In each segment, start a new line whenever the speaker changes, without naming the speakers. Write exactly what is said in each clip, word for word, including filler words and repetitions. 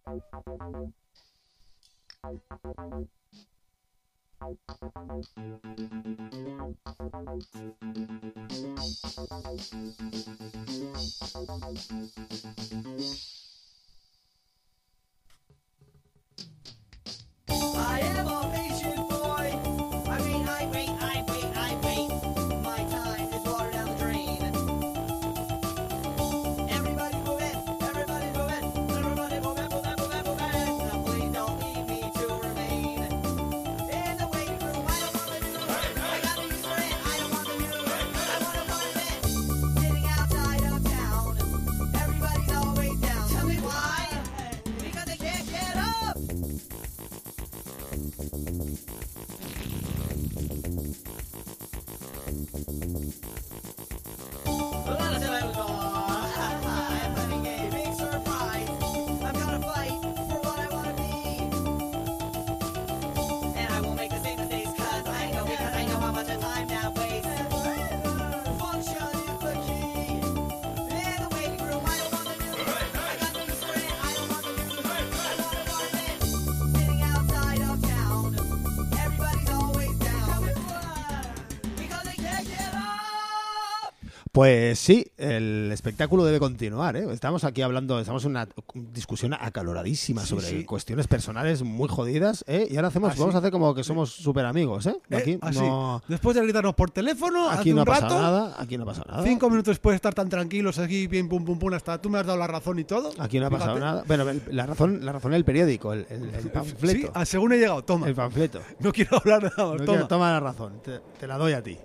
I am a patient boy. I mean, I wait, I wait, I wait. My time is water down the drain. Everybody move in, everybody move in, everybody move in, move in, move in, move in. Now please don't leave me to remain in the waiting room. I don't want to do it. I got the use for it. I don't want to do it. I want to run it. Sitting outside of town. Everybody's always down. Tell me why? Because they can't get up. I'm having a big surprise. I'm gonna fight for what I wanna be. And I won't make the same mistakes cause I know, because I know how much of time that wastes. Function is the key. In the waiting room, I don't wanna do it. I got the use for it, I don't wanna do it. I wanna run it. Sitting outside of town. Everybody's always down. Because they can't get up.
Pues sí, el espectáculo debe continuar, ¿eh? Estamos aquí hablando, estamos en una discusión acaloradísima
Sí,
sobre
sí.
cuestiones personales muy jodidas, ¿eh? Y ahora hacemos,
Ah, sí.
vamos a hacer como que somos súper amigos, ¿eh?
Eh,
Aquí
así.
no,
Después de gritarnos por teléfono,
aquí
hace
no ha
un
pasado
rato,
nada, aquí no ha pasado nada.
cinco minutos después de estar tan tranquilos aquí, bien, pum, pum, pum, hasta tú me has dado la razón y todo.
Aquí no ha pasado
Fíjate.
nada. Bueno, el- la razón, la razón es el periódico, el, el, el
Sí,
panfleto.
ah, según he llegado, toma.
El panfleto.
No quiero hablar nada más,
No
toma.
quiero- toma la razón, te, te la doy a ti.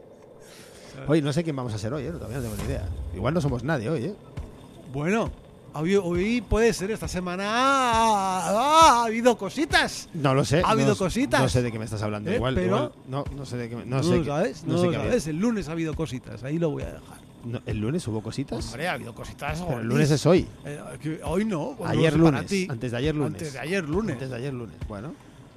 Oye, no sé quién vamos a ser hoy, ¿eh? Todavía no tengo ni idea. Igual no somos nadie hoy, ¿eh?
Bueno, hoy, hoy puede ser, esta semana ha, ha habido cositas.
No lo sé.
Ha habido
no,
cositas.
No sé de qué me estás hablando.
Eh,
igual,
pero-
igual- no, no sé de qué me- no
No,
sé
lo
qué-
sabes,
no
no,
sé
lo
qué había.
sabes. El lunes ha habido cositas, ahí lo voy a dejar.
No, ¿el lunes hubo cositas?
Hombre, ha habido cositas.
Pero el
gordis.
lunes es hoy.
Eh, que hoy no. cuando
Ayer
lo sé para
lunes.
ti.
Antes de ayer lunes.
Antes de ayer lunes.
Antes de ayer lunes. Bueno.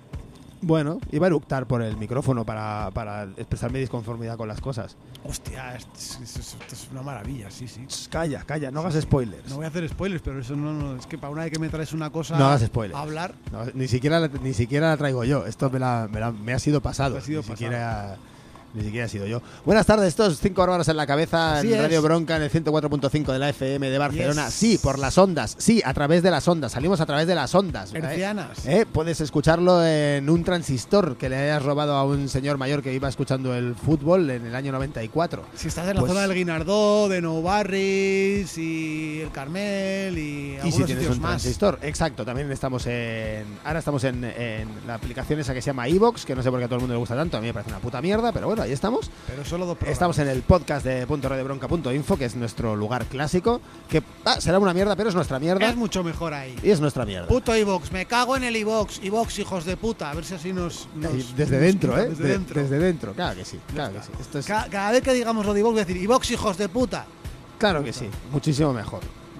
Bueno, iba a eructar por el micrófono para, para expresar mi disconformidad con las cosas.
Hostia, esto es, esto es- esto es una maravilla, sí, sí.
Shh, Calla, calla, no hagas spoilers.
No voy a hacer spoilers, pero eso no, no es que para una vez que me traes una cosa
No hagas spoilers.
a hablar,
No, ni, siquiera la, ni siquiera la traigo yo. Esto me, la, me, la- me ha sido pasado.
Me ha sido
ni,
pasado.
Siquiera, ni siquiera he sido yo. Buenas tardes, estos cinco bárbaros en la cabeza
Así
en
es.
Radio Bronca en el ciento cuatro punto cinco de la F M de Barcelona.
Yes.
Sí, por las ondas. Sí, a través de las ondas. Salimos a través de las ondas. ¿eh?
hercianas.
¿Eh? Puedes escucharlo en un transistor que le hayas robado a un señor mayor que iba escuchando el fútbol en el año noventa y cuatro.
Si estás en la
Pues-
zona del Guinardó, de Nou Barris y el Carmel y,
Y
algunos
si tienes
sitios
un
más.
transistor, exacto, también estamos en. Ahora estamos en, en la aplicación esa que se llama iVoox, que no sé por qué a todo el mundo le gusta tanto, a mí me parece una puta mierda, pero bueno, ahí estamos.
Pero solo dos programas.
Estamos en el podcast de punto radio bronca punto info, que es nuestro lugar clásico, que ah, será una mierda, pero es nuestra mierda.
Es mucho mejor ahí.
Y es nuestra mierda.
Puto iVox, me cago en el iVox. iVox, hijos de puta. A ver si así nos. nos-
Ahí, desde
nos
dentro,
quitan
¿eh?
Desde
De-
dentro.
Desde dentro, claro que sí, claro que sí. Esto es,
Ca- Cada, vez que digamos lo de iVox, voy a decir iVox, hijos de puta.
claro que sí, muchísimo mejor.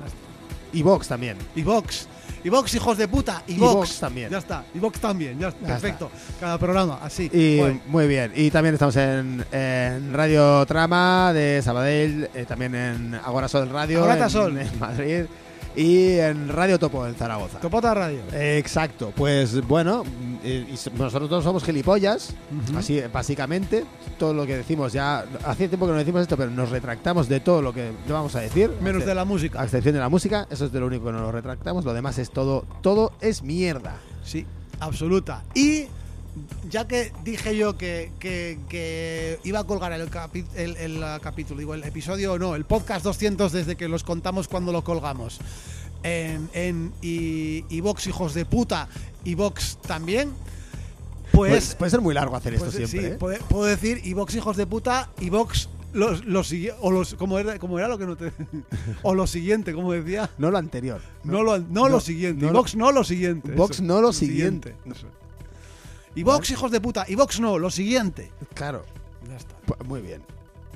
Y Vox también.
iVox. iVox, hijos de puta.
iVox
iVox
también.
Ya está. iVox también. Ya,
Ya
perfecto. Cada programa, así.
Y
Joder.
muy bien. Y también estamos en, en Radio Trama de Sabadell, eh, también en Agora Sol Radio
Agora
en,
Sol.
en Madrid y en Radio Topo en Zaragoza.
Topota Radio.
Eh, Exacto, pues bueno, eh, y so- nosotros todos somos gilipollas,
Ujú.
así básicamente, todo lo que decimos ya, hace tiempo que no decimos esto, pero nos retractamos de todo lo que le vamos a decir.
Menos
a
de la
A
música.
excepción de la música, eso es de lo único que no nos retractamos, lo demás es todo, todo es mierda.
Sí, absoluta. Y ya que dije yo que, que- que iba a colgar el, capi- el- el, uh, capítulo, digo, el episodio, no, el podcast doscientos desde que los contamos cuando lo colgamos, en, en y, y Vox, hijos de puta, y Vox también,
Pues,
pues...
puede ser muy largo hacer esto
pues, sí,
siempre, ¿eh?
puedo, puedo decir, y Vox, hijos de puta, y Vox... Los, los sigui- o los como era, como era lo que no te o lo siguiente, como decía,
No lo anterior.
no, lo, no,
no,
lo siguiente,
no
y
lo-
Vox no lo siguiente.
Vox
eso.
no lo siguiente.
Eso. Y Vox, hijos de puta, y Vox no, lo siguiente.
Claro,
Ya está.
pu- muy bien.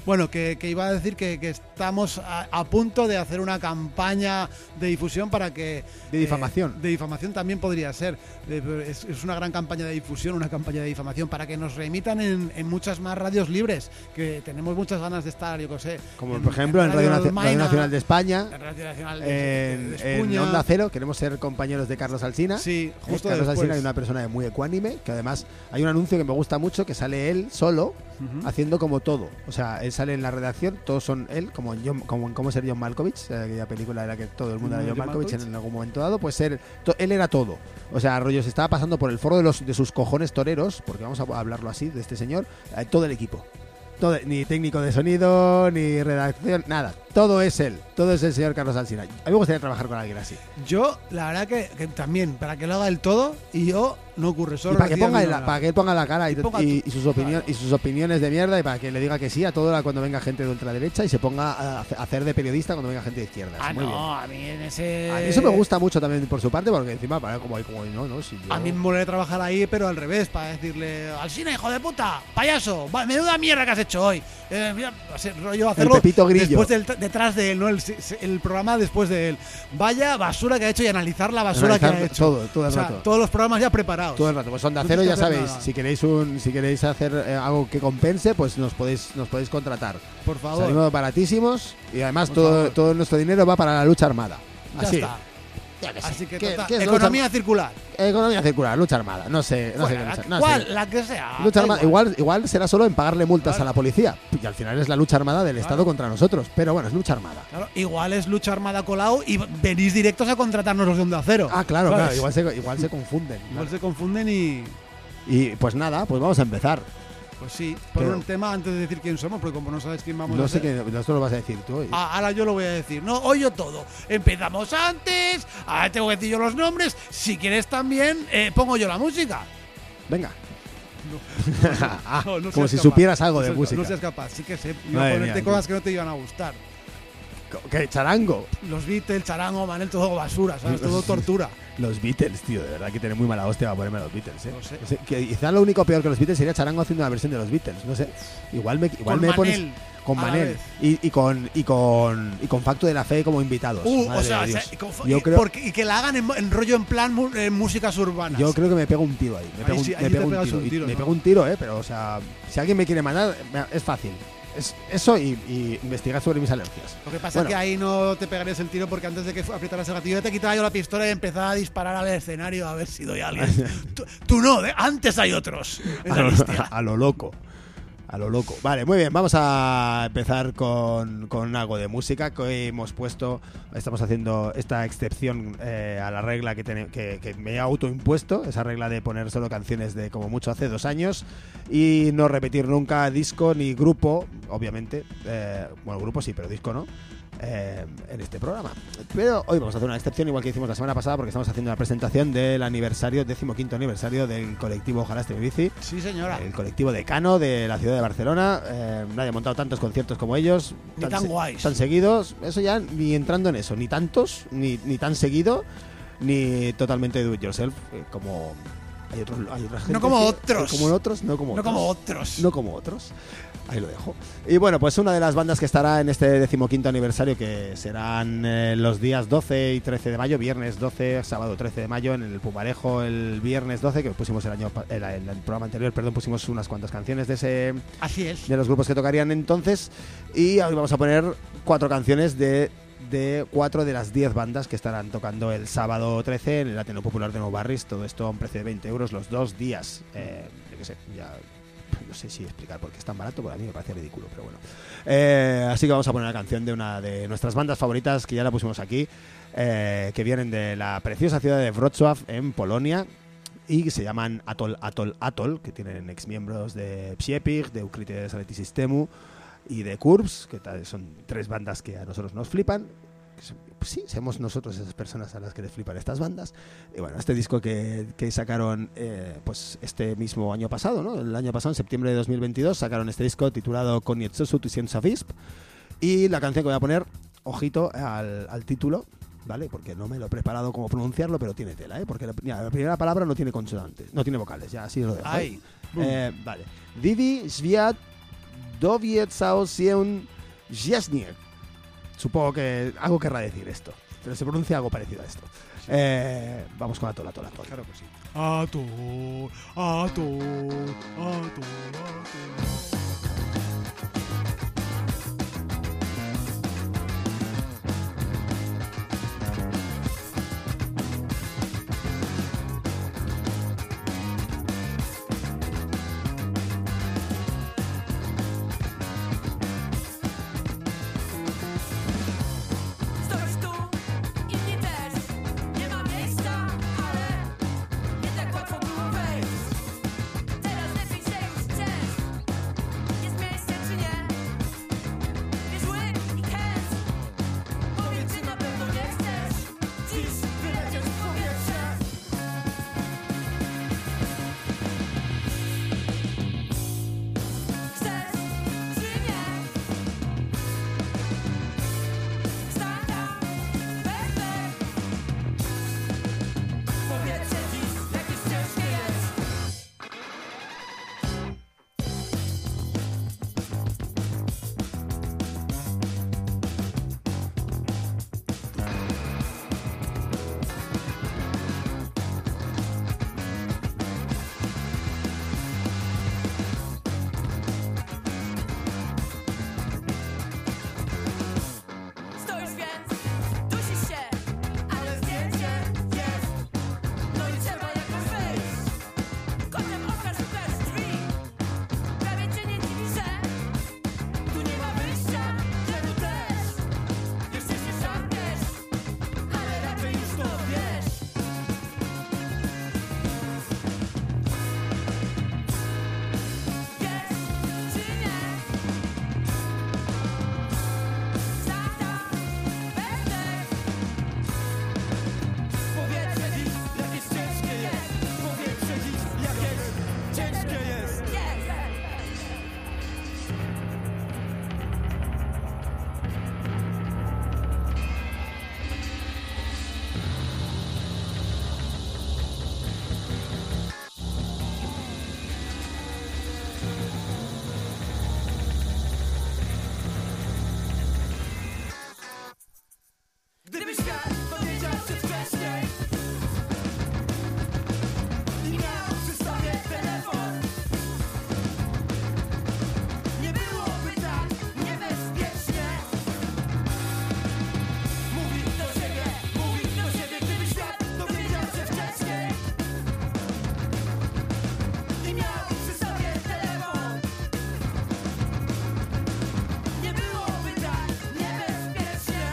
Bueno, que, que iba a decir que, que estamos a, a punto de hacer una campaña de difusión para que...
De difamación.
Eh, de difamación también podría ser. De, es, es una gran campaña de difusión, una campaña de difamación, para que nos reemitan en, en muchas más radios libres, que tenemos muchas ganas de estar, yo qué sé.
Como por ejemplo en Radio,
Radio,
Naci- Radio Nacional de España,
en Radio Nacional de,
en,
de, de
en
Espuña.
Onda Cero, queremos ser compañeros de Carlos Alsina.
Sí,
Eh,
justo
Carlos
después.
Alsina es una persona muy ecuánime, que además hay un anuncio que me gusta mucho, que sale él solo,
Ujú.
haciendo como todo. O sea, él sale en la redacción, todos son él, como en, John, como en Cómo ser John Malkovich, eh, aquella película era que todo el mundo era
Mm,
John
John
Malkovich,
Malkovich.
en algún momento dado, pues él, to- él era todo. O sea, rollo, se estaba pasando por el foro de, los, de sus cojones toreros, porque vamos a hablarlo así, de este señor, eh, todo el equipo. Todo, ni técnico de sonido, ni redacción, nada. Todo es él. Todo es el señor Carlos Alsina. A mí me gustaría trabajar con alguien así.
Yo, la verdad que, que también, para que lo haga el todo, y yo no ocurre solo.
Y para que,
reciba
ponga
mi
la,
hora.
para que él ponga la cara y,
Y ponga
y-
tu-
y sus opinión,
claro.
y sus opiniones de mierda, y para que le diga que sí a todo la- cuando venga gente de ultraderecha y se ponga a hace- a hacer de periodista cuando venga gente de izquierda.
Ah,
Muy bien.
no, a mí en ese.
A mí eso me gusta mucho también por su parte, porque encima para como hay como no, no, si yo-
A mí me molaría trabajar ahí, pero al revés, para decirle: Alsina, hijo de puta, payaso, va, menuda mierda que has hecho hoy. Eh, mira, ese rollo hacerlo
Pepito Grillo.
después del, detrás de él, ¿no? El, el programa después de él. Vaya basura que ha hecho y analizar la basura
Analizar
que ha hecho.
todo, todo el
o sea,
rato.
todos los programas ya preparados.
todo el rato. Pues Onda
No
Cero,
tienes
ya
que hacer
sabéis,
nada.
si queréis un si queréis hacer eh, algo que compense, pues nos podéis nos podéis contratar.
Por favor.
Salimos baratísimos y además
Por
todo,
favor.
todo nuestro dinero va para la lucha armada.
Ya
Así.
está.
Ya que sí.
Así que,
¿Qué-
total,
qué es
economía
lucha-
circular.
Economía circular, lucha armada. No sé, no sé
Fuera,
qué lucha.
la,
no
¿cuál?
sé.
La que sea.
Lucha
da
armada, igual, igual será solo en pagarle multas
Claro.
a la policía. Y al final es la lucha armada del Estado contra nosotros. Pero bueno, es lucha armada.
Claro, igual es lucha armada colado y venís directos a contratarnos los de Onda Cero.
Ah, claro,
¿sabes?
claro. Igual se, igual se confunden.
Igual
claro.
se confunden y.
Y pues nada, pues vamos a empezar.
Pues sí, por
Pero-
un tema antes de decir quién somos, porque como no sabes quién vamos a
No sé
ser.
qué, esto lo vas a decir tú hoy.
Ah, ahora yo lo voy a decir. No, hoy yo todo. Empezamos antes, ahora tengo que decir yo los nombres. Si quieres también, eh, pongo yo la música.
Venga.
No,
Ah,
no, no
como
seas
si
capaz.
supieras algo
No
de
seas-
música.
No seas capaz, sí que sé. Iba a
Madre
ponerte
mía,
cosas
tío.
que no te iban a gustar.
¿Qué? ¿Charango?
Los Beatles, charango, Manel, todo basura, ¿sabes? Todo tortura.
Los Beatles, tío, de verdad que tiene muy mala hostia para ponerme a los Beatles, ¿eh?
No sé.
O sea, que quizá lo único peor que los Beatles sería Charango haciendo una versión de los Beatles, no sé. Igual me, igual
Con
me pones
Manel,
con
a la
Manel
vez.
y, y con y con y con Facto de la Fe como invitados.
Uh,
Madre
o sea,
de Dios.
o sea, y con-
yo
y,
creo
porque- y que la hagan en, en rollo en plan mu- en músicas urbanas.
yo creo que me pego un tiro ahí, me
Ahí
pego un,
sí, ahí
me
sí
pego
te
un
pegas
tiro,
un
y-
tiro,
me
¿no?
pego un tiro, eh, pero o sea, si alguien me quiere mandar, mira, es fácil. Es eso y, y investigar sobre mis alergias.
Lo que pasa
Bueno.
es que ahí no te pegarías el tiro porque antes de que fu- apretaras el gatillo yo te quitaba yo la pistola y empezaba a disparar al escenario a ver si doy a alguien. tú, tú no, de- antes hay otros en
A
la
lo,
lista.
a lo loco. A lo loco. Vale, muy bien. Vamos a empezar con, con algo de música que hoy hemos puesto. Estamos haciendo esta excepción eh, a la regla que, tene- que, que me he autoimpuesto. Esa regla de poner solo canciones de como mucho hace dos años. Y no repetir nunca disco ni grupo, obviamente. Eh, bueno, grupo sí, pero disco no. eh, en este programa. Pero hoy vamos a hacer una excepción, igual que hicimos la semana pasada, porque estamos haciendo la presentación del aniversario, decimoquinto aniversario del colectivo Ojalá esté mi bici.
Sí, señora.
El colectivo Decano de la ciudad de Barcelona. Eh, nadie ha montado tantos conciertos como ellos.
Ni tan
se-
guays.
Tan seguidos. Eso ya ni entrando en eso. Ni tantos, ni, ni tan seguido, ni totalmente do it yourself. eh, como hay otros. Hay otras
No
gentes
como
que-
otros.
Como otros, no como
No
otros.
como otros.
No como otros. Ahí lo dejo. Y bueno, pues una de las bandas que estará en este decimoquinto aniversario, que serán eh, los días doce y trece de mayo, viernes doce, sábado trece de mayo, en el Pumarejo el viernes doce, que pusimos el año pa- el, el- el programa anterior, perdón, pusimos unas cuantas canciones de ese
Así es.
de los grupos que tocarían entonces. Y hoy vamos a poner cuatro canciones de, de cuatro de las diez bandas que estarán tocando el sábado trece en el Ateneo Popular de Nou Barris. Todo esto a un precio de veinte euros los dos días. Eh, yo qué sé, ya no sé si explicar por qué es tan barato, porque a mí me parece ridículo, pero bueno. Eh, así que vamos a poner la canción de una de nuestras bandas favoritas, que ya la pusimos aquí, eh, que vienen de la preciosa ciudad de Wrocław, en Polonia, y que se llaman Atol, Atol, Atol, que tienen exmiembros de Psiepig, de Euclides Aleti Sistemu y de Curbs, que tal- son tres bandas que a nosotros nos flipan. Que son- pues sí, somos nosotros esas personas a las que les flipan estas bandas. Y bueno, este disco que, que sacaron eh, pues este mismo año pasado, ¿no? El año pasado, en septiembre de dos mil veintidós, sacaron este disco titulado Koniec Sosu Tusiens Avisp. Y la canción que voy a poner, ojito al, al título, ¿vale? Porque no me lo he preparado como pronunciarlo, pero tiene tela, ¿eh? Porque la, mira, la primera palabra no tiene consonantes, no tiene vocales, ya así lo dejo. ¿eh?
Ay. Boom.
Eh, vale. Vivi Sviat Dowiecao się Jesnier. Supongo que algo querrá decir esto. Pero se pronuncia algo parecido a esto. Eh, vamos con Atol, Atol, Atol.
Claro que sí. Atol, Atol, Atol, Atol.
Stoisz tu, inni też. Nie ma miejsca, ale nie tak łatwo było wejść. Teraz lepiej się już ciesz. Jest miejsce czy nie? Wiesz, łyk i kęs. Powiedz, czy na pewno nie chcesz dziś wylecieć w powietrze. Chcesz czy nie? Stand up, baby. Powietrze dziś jakieś ciężkie jest. Stoisz więc, dusisz się, ale zdjęcie jest. No i trzeba jakoś wyjść. Kątem oka szukasz drzwi. Prawie cię nie dziwi, że tu nie ma wyjścia, że tu też. Jeszcze się szarpiesz, ale raczej już to wiesz. Wiesz czy nie? Stand up, baby. Powietrze dziś jakieś ciężkie jest. Powietrze dziś jakieś ciężkie jest. Jest. Gdyby świat powiedział przedwcześnie i miał przy sobie telefon, nie byłoby tak niebezpiecznie. Mówi do siebie, mówi do siebie, gdyby świat powiedział przedwcześnie i miał przy sobie telefon, nie byłoby tak niebezpiecznie.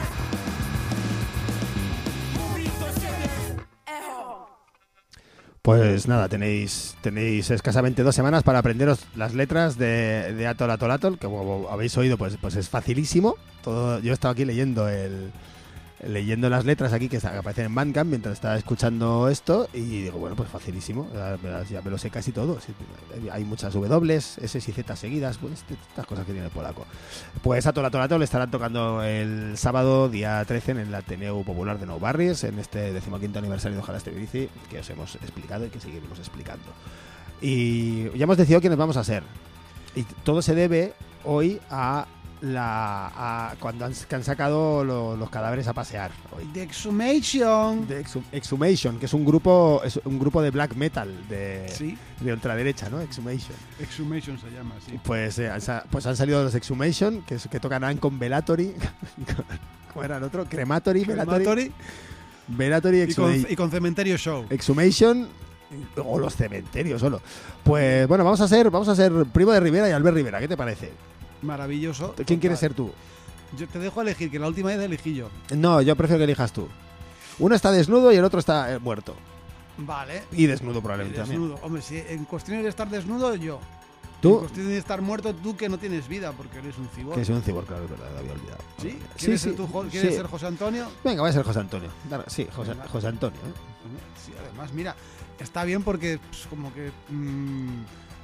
Mówi do siebie, echo.
Pues nada, tenéis tenéis escasamente dos semanas para aprenderos las letras de, de Atol, Atol, Atol, que como habéis oído, pues, pues es facilísimo. Todo, yo he estado aquí leyendo el leyendo las letras aquí que aparecen en Bandcamp mientras estaba escuchando esto y digo, bueno, pues facilísimo, ya, ya me lo sé casi todo. Sí, hay muchas W, S y Z seguidas, pues estas cosas que tiene el polaco. Pues Atol, Atol, Atol estarán tocando el sábado, día trece, en el Ateneu Popular de Nou Barris, en este decimoquinto aniversario de Ojalá Esté Bici, que os hemos explicado y que seguiremos explicando. Y ya hemos decidido quiénes vamos a ser. Y todo se debe hoy a la a cuando han, que han sacado lo, los cadáveres a pasear hoy.
The Exhumation.
De Exhum- Exhumation, que es un grupo es un grupo de black metal de,
Sí,
de ultraderecha, ¿no? Exhumation.
Exhumation se llama, sí.
Pues, eh, han sa- pues han salido los Exhumation, que, es- que tocarán con Velatory. ¿Cómo era el otro? Crematory, Velatory.
Crematory
Velatory,
y con,
Exhuma-
y con Cementerio Show.
Exhumation o los cementerios solo. Pues bueno, vamos a ser vamos a ser Primo de Rivera y Albert Rivera, ¿qué te parece?
Maravilloso.
¿Quién quieres
Total.
ser tú?
Yo te dejo elegir, que la última vez elegí yo.
No, yo prefiero que elijas tú. Uno está desnudo y el otro está eh, muerto.
Vale.
Y desnudo
Y
probablemente también.
desnudo. Hombre, si en cuestiones de estar desnudo, yo. En
¿Tú?
cuestiones de estar muerto, tú que no tienes vida, porque eres un cibor.
Que soy un cibor, claro, es verdad, lo había olvidado.
¿Sí?
Sí,
¿Quieres,
sí,
ser, tú, Jo- ¿quieres
sí.
ser José Antonio?
Venga, voy a ser José Antonio. Dar- Sí, José,
Venga.
José Antonio. ¿eh?
Sí, además, mira, está bien porque pues, como que... mm,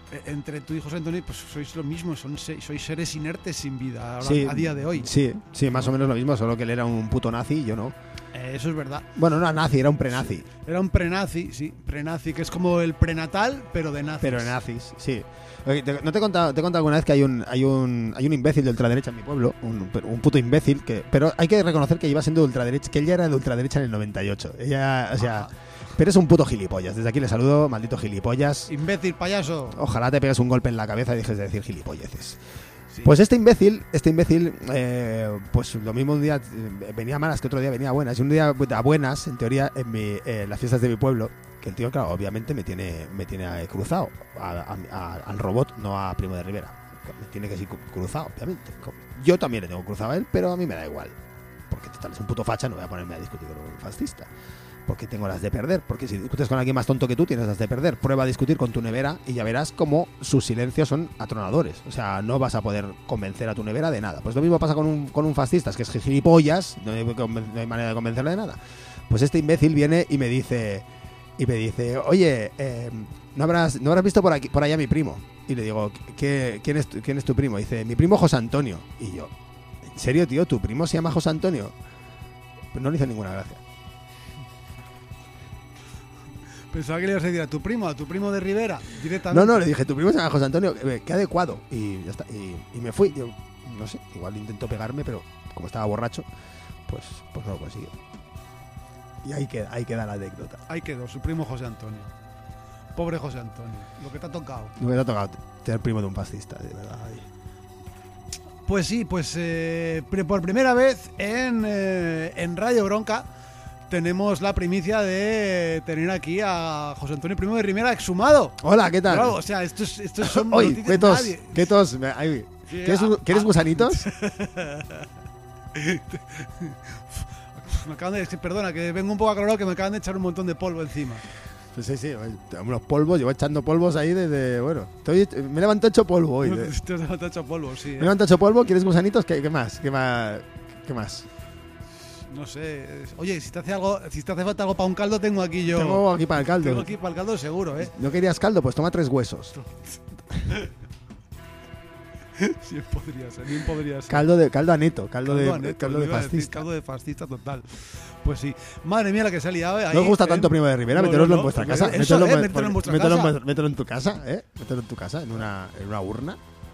eh, entre tú y José Antonio, pues sois lo mismo, son se- sois seres inertes sin vida ahora-
Sí,
a día de hoy.
Sí, sí, más o menos lo mismo, solo que él era un puto nazi y yo no.
Eh, eso es verdad.
Bueno, no era nazi, era un prenazi.
Era un prenazi, sí, prenazi, que es como el prenatal, pero de nazis.
Pero de nazis, sí. Oye, te- ¿No te he contado, te he contado alguna vez que hay un, hay un, hay un imbécil de ultraderecha en mi pueblo? Un, un puto imbécil, que pero hay que reconocer que iba siendo de ultraderecha, que él ya era de ultraderecha en el noventa y ocho. Ella, o sea,
Ajá.
pero es un puto gilipollas. Desde aquí le saludo, maldito gilipollas.
Imbécil, payaso.
Ojalá te pegues un golpe en la cabeza y dejes de decir gilipolleces.
Sí.
Pues este imbécil, este imbécil, eh, pues lo mismo un día eh, venía a malas que otro día venía a buenas. Y un día a buenas, en teoría, en, mi, eh, en las fiestas de mi pueblo, que el tío, claro, obviamente me tiene, me tiene eh, cruzado a- a- a- al robot, no a Primo de Rivera. Me tiene que ser cruzado, obviamente. Yo también le tengo cruzado a él, pero a mí me da igual. Porque total, es un puto facha, no voy a ponerme a discutir con un fascista. Porque tengo las de perder. Porque si discutes con alguien más tonto que tú, tienes las de perder. Prueba a discutir con tu nevera y ya verás cómo sus silencios son atronadores. O sea, no vas a poder convencer a tu nevera de nada. Pues lo mismo pasa con un, con un fascista, es que es gilipollas, no hay, conven- no hay manera de convencerle de nada. Pues este imbécil viene y me dice, y me dice, oye, eh, ¿no, habrás, ¿no habrás visto por aquí, por allá a mi primo? Y le digo, ¿qué, quién, es, tu- ¿quién es tu primo? Dice, mi primo José Antonio. Y yo, ¿en serio, tío? ¿Tu primo se llama José Antonio? Pues no le hizo ninguna gracia.
Pensaba que le ibas a decir a tu primo, a tu primo de Rivera, directamente.
No, no, le dije, tu primo se llama José Antonio, eh, qué adecuado. Y ya está. Y, y me fui. Yo, no sé, igual intentó pegarme, pero como estaba borracho, pues, pues no lo consiguió. Y ahí queda, ahí queda la anécdota.
Ahí quedó, su primo José Antonio. Pobre José Antonio, lo que te ha tocado.
No me ha tocado ser primo de un fascista, de verdad. Ay.
Pues sí, pues eh, pre- por primera vez en, eh, en Radio Bronca tenemos la primicia de tener aquí a José Antonio Primo de Rivera exhumado.
Hola, ¿qué tal?
Claro, o sea, esto es, esto son
Oye,
noticias
¿qué
de
tos?
nadie.
¿Qué tos? Me- ay,
Sí,
¿Quieres,
ah,
¿quieres
ah.
gusanitos?
Me acaban de, perdona, que vengo un poco aclarado que me acaban de echar un montón de polvo encima.
Pues sí, sí, unos polvos, llevo echando polvos ahí desde, bueno, estoy, me he levantado hecho polvo hoy. de-
Te has hecho polvo, sí.
Me he
¿eh?
levantado hecho polvo, ¿quieres gusanitos? ¿Qué, qué más? ¿Qué más? ¿Qué más?
No sé. es- Oye, si te hace algo, si te hace falta algo para un caldo, tengo aquí yo.
Tengo aquí para el caldo.
Tengo aquí para el caldo seguro, ¿eh?
¿No querías caldo? Pues toma tres huesos.
Sí, podría ser, bien podría ser.
Caldo de caldo aneto, caldo, de
Aneto,
caldo
le
de
iba a decir,
fascista.
caldo de fascista total. Pues sí. Madre mía la que se ha liado, ¿eh? Ahí,
¿No os gusta
¿eh?
tanto Primo de Rivera?
No,
Mételoslo
no, no.
en vuestra
Pues
casa.
eso,
Mételo,
¿eh?
en-
Mételo en vuestra
mételo
casa.
en- mételo en tu casa, ¿eh? Mételo en tu casa, en una, en una urna.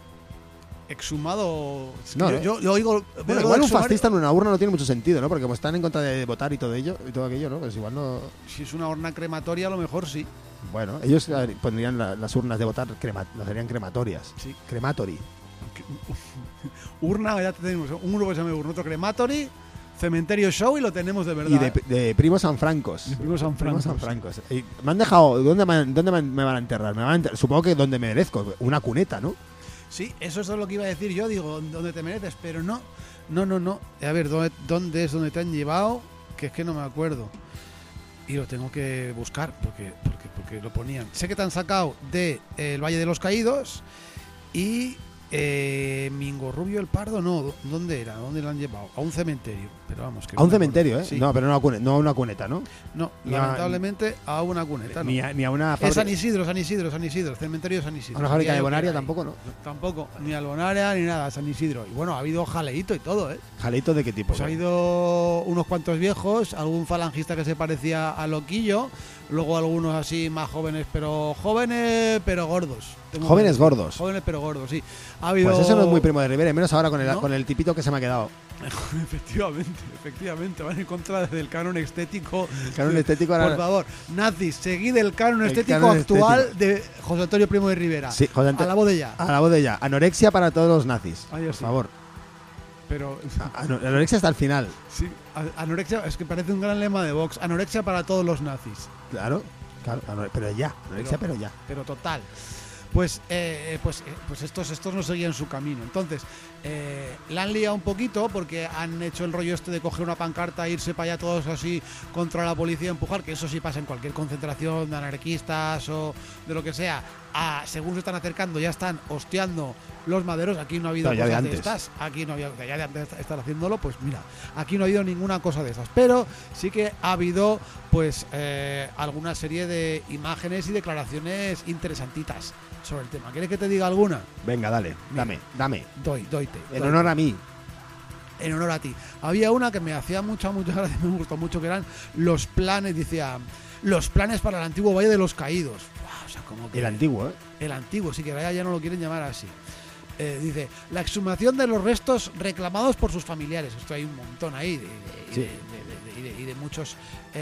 Exhumado. Es que
No,
yo,
¿eh?
yo, yo oigo.
Bueno,
veo
igual un
exhumar-
fascista en una urna no tiene mucho sentido, ¿no? Porque como están en contra de votar y todo ello y todo aquello, ¿no? Pues igual no.
Si es una horna crematoria, a lo mejor sí.
Bueno, ellos eh, pondrían la- las urnas de votar, crema, las harían crematorias.
Sí.
Crematory.
Urna, ya tenemos un grupo que se llama Urna, otro Crematory, Cementerio Show y lo tenemos de verdad.
Y de,
¿eh?
de primos sanfrancos.
De primos
Primos
sanfrancos.
sanfrancos. Y me han dejado. ¿Dónde, me, dónde me, me van a enterrar? Me van a enterrar- Supongo que donde me merezco. Una cuneta, ¿no?
Sí, eso es lo que iba a decir yo, digo, donde te mereces, pero no, no, no, no. A ver, ¿dónde, dónde es donde te han llevado? Que es que no me acuerdo. Y lo tengo que buscar porque, porque, porque lo ponían. Sé que te han sacado de eh, el Valle de los Caídos y eh, Mingo Rubio el Pardo, no. ¿Dónde era? ¿Dónde lo han llevado? A un cementerio. Pero vamos, que
A un
no me
cementerio, ¿eh?
acuerdo. Sí.
No, pero no a, cune- no a una cuneta, ¿no?
No,
Ni a-
lamentablemente a una cuneta. No.
Ni, a, ni a una
Es
fábrica,
San Isidro, San Isidro, San Isidro, cementerio de San
a
Isidro.
una fábrica
Sabía
de
yo que
Bonaria
era ahí.
tampoco, ¿no?
Tampoco, ni Albonaria ni nada, San Isidro. Y bueno, ha habido jaleíto y todo, ¿eh?
¿Jaleito de qué tipo?
Pues ha habido unos cuantos viejos, algún falangista que se parecía a Loquillo, luego algunos así más jóvenes, pero jóvenes pero gordos. Tengo
Jóvenes
que decir.
gordos.
Jóvenes pero gordos, sí. Ha habido...
Pues eso no es muy Primo de Rivera, y menos ahora con el,
¿No?
con el tipito que se me ha quedado.
Efectivamente, efectivamente, van en contra del canon estético.
El canon estético ahora.
Por favor, nazis, seguid el canon
El
estético
canon
actual
estético.
de José Antonio Primo de Rivera.
Sí, José Ante-
A la voz de ya.
A la voz de ya. Anorexia para todos los nazis.
Ahí
Por
sí.
favor.
Pero
Ano- Anorexia hasta el final.
sí, a- anorexia, es que parece un gran lema de Vox. Anorexia para todos los nazis.
Claro. Claro. Anore- Pero ya. Anorexia, pero, ya.
Pero total. Pues, eh, pues, eh, pues estos, estos no seguían su camino. Entonces, eh, la han liado un poquito porque han hecho el rollo este de coger una pancarta, irse para allá todos así contra la policía, empujar, que eso sí pasa en cualquier concentración de anarquistas o de lo que sea. a, según se están acercando, ya están hostiando los maderos. Aquí no ha habido
No, ya de
cosas de,
antes.
estas. Aquí no había, ya de antes de estar haciéndolo, pues mira, aquí no ha habido ninguna cosa de esas. Pero sí que ha habido, pues, eh, alguna serie de imágenes y declaraciones interesantitas sobre el tema. ¿Quieres que te diga alguna?
Venga, dale, dame, dame.
Doy, doyte.
En
doy.
honor a mí.
En honor a ti. Había una que me hacía mucha, mucha gracia, me gustó mucho, que eran los planes, decía, los planes para el antiguo Valle de los Caídos. Wow, o sea, como que
El antiguo, ¿eh?
el antiguo, sí, que ahora ya no lo quieren llamar así. Eh, dice, la exhumación de los restos reclamados por sus familiares. Esto hay un montón ahí, de, de-
Sí.
de- de- de- y de- y de muchos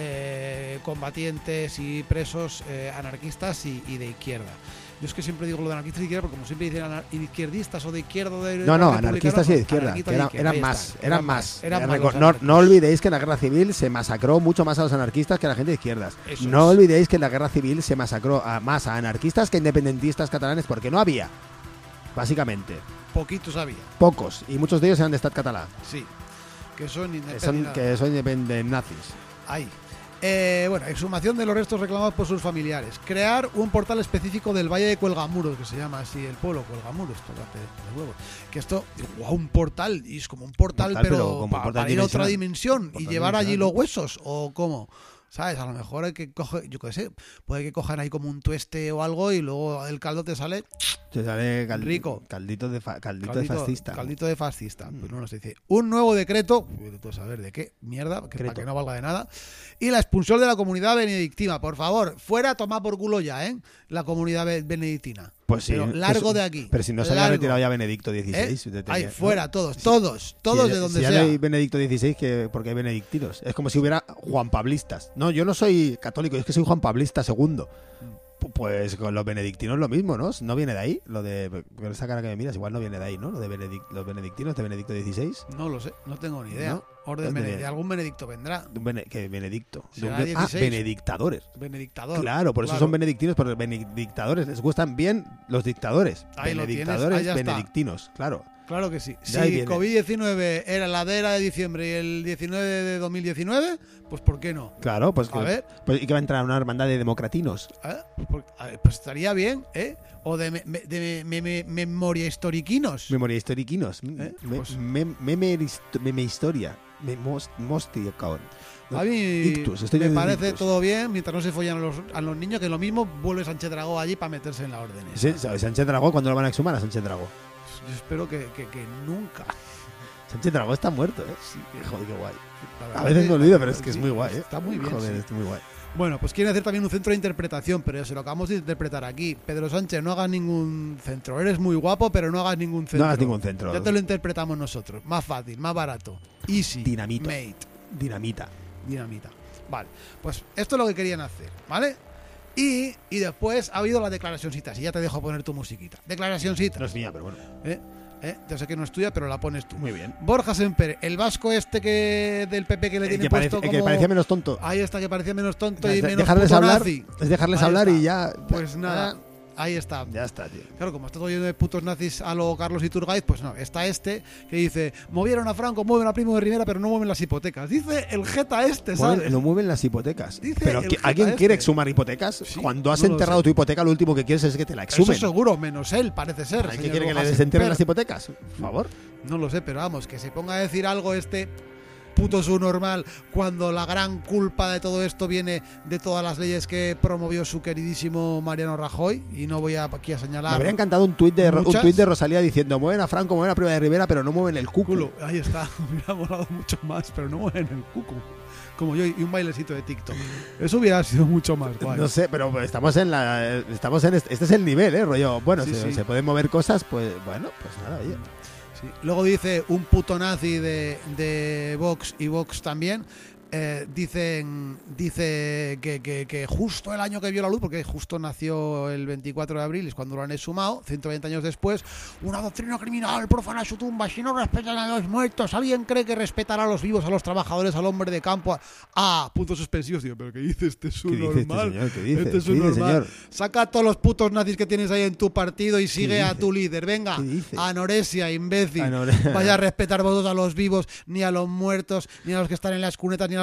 eh, combatientes y presos eh, anarquistas y, y de izquierda. Yo es que siempre digo lo de anarquistas y izquierda, porque como siempre dicen anar- izquierdistas o de izquierda o de
No, no,
republicanos,
anarquistas y de izquierda.
anarquistas
Que
y de
eran,
izquierda,
eran
ahí
más,
está.
eran más.
Eran
Eh,
más
reco-
los
no,
anarquistas.
no olvidéis que en la guerra civil se masacró mucho más a los anarquistas que a la gente de izquierdas.
Eso
no
es.
olvidéis que en la guerra civil se masacró a más a anarquistas que a independentistas catalanes porque no había. Básicamente.
Poquitos había,
Pocos. Y muchos de ellos eran de Estat catalá.
sí. Que son
Que
independientes.
son, que son independen- nazis.
Ahí. Eh, bueno, exhumación de los restos reclamados por sus familiares. Crear un portal específico del Valle de Cuelgamuros, que se llama así el pueblo, Cuelgamuros, tócate los huevos. Que esto, guau, un portal, y es como un portal,
Portal,
pero,
pero como
pa-
portal
para ir a otra
dimensional.
dimensión y
Portal
llevar allí
dimensional,
los huesos, o cómo. ¿Sabes? A lo mejor hay que coger, yo qué sé, puede que cojan ahí como un tueste o algo y luego el caldo te sale
Se sale cal-
Rico.
Caldito de, fa- caldito
caldito,
de fascista.
caldito de fascista. Pues no lo sé, dice. Un nuevo decreto, tú saber de qué mierda, que para
Decreto.
que no valga de nada. Y la expulsión de la comunidad benedictina. Por favor, fuera a tomar por culo ya, ¿eh? La comunidad be- benedictina.
Pues sí.
Pero largo
Eso-
de aquí.
Pero si no se había
largo.
retirado ya Benedicto
¿Eh?
dieciséis. te tenía-
Ahí,
¿no?
fuera, todos, todos, todos
Si
de
ya-
donde
si ya
sea.
no hay Benedicto dieciséis, que, porque hay benedictinos. Es como si hubiera Juan Pablistas. No, yo no soy católico, es que soy Juan Pablista segundo. Pu- Pues con los benedictinos lo mismo, ¿no? No viene de ahí. Lo de. Con esa cara que me miras, igual no viene de ahí, ¿no? Lo de Benedic- los benedictinos de Benedicto dieciséis.
No lo sé, no tengo ni idea.
¿No?
Orden
¿Dónde
Benedict-
viene?
algún benedicto vendrá.
De un bene- que Benedicto. De un
Será
be- ah,
dieciséis.
benedictadores.
Benedictador.
Claro, por eso
Claro.
son benedictinos, porque benedictadores les gustan bien los dictadores.
Ahí lo tienes,
benedictadores,
ahí ya está.
benedictinos, claro.
Claro que sí.
De ahí
Si
viene.
COVID diecinueve era la de era de diciembre y el diecinueve de dos mil diecinueve, pues ¿por qué no?
Claro, pues,
A
que,
ver.
pues y que va a entrar a una hermandad de democratinos.
¿Eh? Pues, por- a ver, pues estaría bien, ¿eh? O de, me- me- de me- me- memoria historiquinos.
Memoria historiquinos.
¿Eh?
Me-
Pues-
mem- meme, hist- meme historia. Me most, mostiacon.
A mí
Ictus, estoy
me
yo de
parece
ictus.
todo bien mientras no se follan a los, a los niños, que lo mismo vuelve Sánchez Dragó allí para meterse en la orden. esa.
Sí, ¿sabes? Sánchez Dragó, ¿cuándo lo van a exhumar a Sánchez Dragó?
Yo espero que, que- que nunca.
Sánchez Dragó está muerto, ¿eh?
Sí,
Joder, qué guay.
la
A
verdad
veces
que-
me olvido, pero es que es
sí,
muy guay, ¿eh?
Está muy bien.
Joder,
sí.
es muy guay.
Bueno, pues quieren hacer también un centro de interpretación, pero se lo acabamos de interpretar aquí. Pedro Sánchez, no hagas ningún centro. Eres muy guapo, pero no hagas ningún centro.
No hagas ningún centro.
Ya te lo interpretamos nosotros. Más fácil, más barato. Easy.
Dinamita.
Mate.
Dinamita.
Dinamita. Vale, pues esto es lo que querían hacer, ¿vale? Y, y después ha habido la declaracióncita. Si ya te dejo poner tu musiquita. Declaracióncita.
No es mía, pero bueno.
¿Eh? ¿Eh? Yo sé que no es tuya, pero la pones tú.
Muy bien.
Borja Semper, el vasco este que del P P que le
El
tiene
que,
puesto
parece, el que
como...
parecía menos tonto.
Ahí está, que parecía menos tonto y
Es de-
menos
dejarles
puto
hablar,
nazi.
es dejarles
Ahí
hablar
está.
y ya.
Pues nada,
Ah,
ahí está.
ya está, tío.
Claro, como está todo lleno de putos nazis a lo Carlos Iturgaiz, pues no, está este que dice, movieron a Franco, mueven a Primo de Rivera, pero no mueven las hipotecas. Dice el jeta este,
Mueven-
¿sabes?
lo mueven las hipotecas.
Dice
Pero
el
¿qui-
jeta
¿alguien
este.
quiere exhumar hipotecas?
Sí,
Cuando has
no lo
enterrado
sé.
tu hipoteca, lo último que quieres es que te la
Eso
exhumen.
seguro, menos él, parece ser.
¿Alguien
señor
quiere que
Borja
le desentierren
Semper.
las hipotecas? Por favor.
No lo sé, pero vamos, que se ponga a decir algo este puto subnormal cuando la gran culpa de todo esto viene de todas las leyes que promovió su queridísimo Mariano Rajoy, y no voy a, aquí a
Me
señalar
habría encantado un tuit de, un
Muchas.
tuit de Rosalía diciendo mueven a Franco, mueven a Primo de Rivera, pero no mueven el culo.
culo. Ahí está, me hubiera molado mucho más, pero no en el cucu. Como yo, y un bailecito de TikTok. Eso hubiera sido mucho más guay.
No sé, pero estamos en la estamos en este, este es el nivel, eh, rollo. Bueno,
Sí,
se,
sí.
se pueden mover cosas, pues bueno, pues nada, oye.
Sí. Luego dice un puto nazi de, de Vox y Vox también. Eh, dicen dice que, que, que justo el año que vio la luz, porque justo nació el veinticuatro de abril, es cuando lo han exhumado, ciento veinte años después, una doctrina criminal profana su tumba, si no respetan a los muertos, ¿alguien cree que respetará a los vivos, a los trabajadores, al hombre de campo? Ah, puntos suspensivos, tío, pero ¿qué dice este
¿Qué dice este
subnormal?
señor? ¿Qué dice?
Este
¿Qué dice,
subnormal.
señor?
Saca a todos los putos nazis que tienes ahí en tu partido y sigue a
dice?
tu líder, venga,
¿Qué dice?
anoresia, imbécil.
Anore-
Vaya a respetar vosotros a los vivos, ni a los muertos, ni a los que están en las cunetas, ni a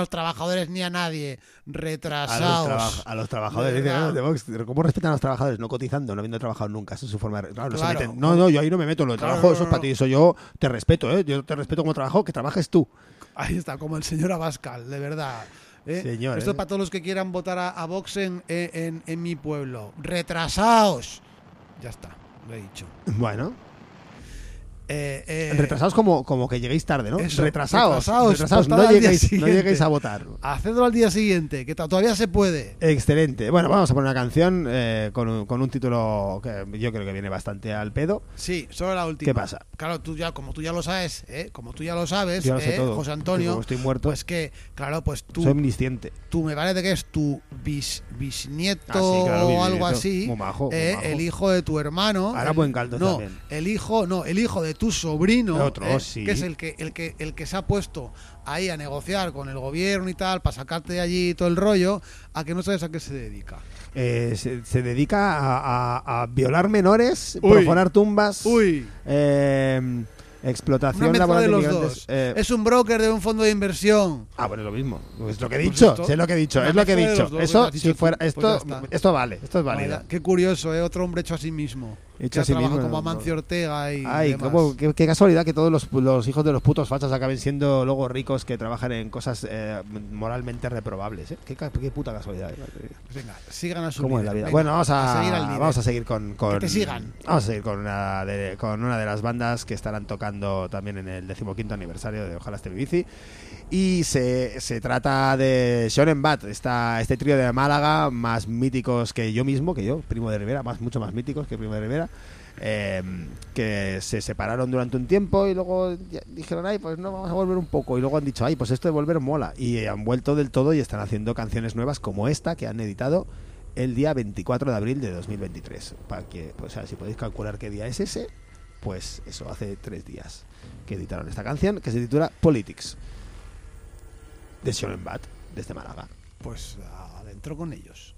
los trabajadores ni a nadie.
A los,
Retrasados.
traba- a los trabajadores,
De
dicen,
verdad.
"Ah, de Vox, pero ¿cómo respetan a los trabajadores? No cotizando, no habiendo trabajado nunca. Esa es su forma de. Claro, no, se
Claro.
meten. no, no, yo ahí no me meto. Lo de
Claro,
trabajo,
no,
eso es
no,
para
no.
ti. Eso yo te respeto, ¿eh? Yo te respeto como trabajo, que trabajes tú.
Ahí está, como el señor Abascal, de verdad. ¿eh?
Señor,
Esto
¿eh?
es para todos los que quieran votar a, a Vox en, en, en mi pueblo. Retrasados. Ya está, lo he dicho.
Bueno,
Eh, eh,
retrasados como, como que lleguéis tarde, ¿no?
eso,
retrasados.
retrasados,
retrasados.
votar
No
al día
lleguéis, no
siguiente.
lleguéis a votar.
Hacedlo al día siguiente, que to- todavía se puede.
Excelente. Bueno, vamos a poner una canción eh, con, un, con un título que yo creo que viene bastante al pedo.
Sí, solo la última.
¿Qué pasa?
Claro, tú ya, como tú ya lo sabes, ¿eh? como tú ya lo sabes,
Yo lo sé
¿eh?
todo.
José
Yo
Antonio,
como estoy muerto.
pues que, claro, pues tú,
Soy omnisciente.
tú me parece que es tu bis, bisnieto
Ah, sí, claro,
o
bisnieto.
algo así,
Muy majo, muy
¿eh?
majo.
el hijo de tu hermano.
Hará
el-
buen caldo
no,
también.
el hijo, no, el hijo de tu sobrino,
Otro,
¿eh?
sí.
que es el que, el que, el que se ha puesto ahí a negociar con el gobierno y tal para sacarte de allí todo el rollo, a que no sabes a qué se dedica.
Eh, se, se dedica a, a- a violar menores,
Uy.
profanar tumbas,
Uy.
eh,
Una
explotación
mezcla
laboral
de
de
los
inmigrantes.
dos.
eh,
Es un broker de un fondo de inversión.
Ah, bueno, es lo mismo. Es lo que he
Pues
dicho.
esto,
es lo que he dicho.
una
Es lo que he
mezcla de
dicho.
los dos, lo
Eso,
que has dicho
si
tú,
fuera.
pues
Esto,
ya está.
esto vale. Esto es válido.
Vaya, qué curioso, ¿eh? Otro hombre hecho a sí mismo.
Hecho
Que
a sí
trabaja
mismo,
como
no,
Amancio
no.
Ortega y
Ay,
demás.
cómo- qué, qué casualidad que todos los, los hijos de los putos fachas acaben siendo luego ricos que trabajan en cosas eh, moralmente reprobables. ¿eh? Qué, ca- qué puta casualidad.
Venga, sigan a su
¿Cómo es
líder.
la vida?
Venga,
Bueno, vamos a,
seguir al líder.
vamos a seguir con, con-
Que te sigan.
Vamos a seguir con una, de, con una de las bandas que estarán tocando también en el decimoquinto aniversario de Ojalá esté mi bici. Y se, se trata de Shonen Bat, esta, este trío de Málaga, más míticos que yo mismo, que yo, Primo de Rivera, más, mucho más míticos que Primo de Rivera. eh, que se separaron durante un tiempo y luego ya dijeron, ay, pues no, vamos a volver un poco. Y luego han dicho, ay, pues esto de volver mola. Y han vuelto del todo y están haciendo canciones nuevas como esta que han editado el día veinticuatro de abril de dos mil veintitrés. Para que, pues, o sea, si podéis calcular qué día es ese, pues eso, hace tres días que editaron esta canción que se titula Politics, de Shonen Bat, desde Málaga.
Pues adentro con ellos.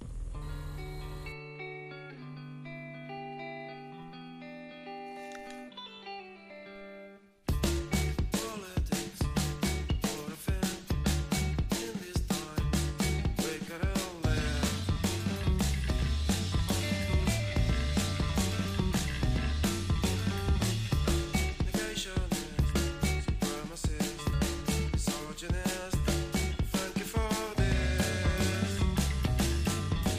Thank you for this.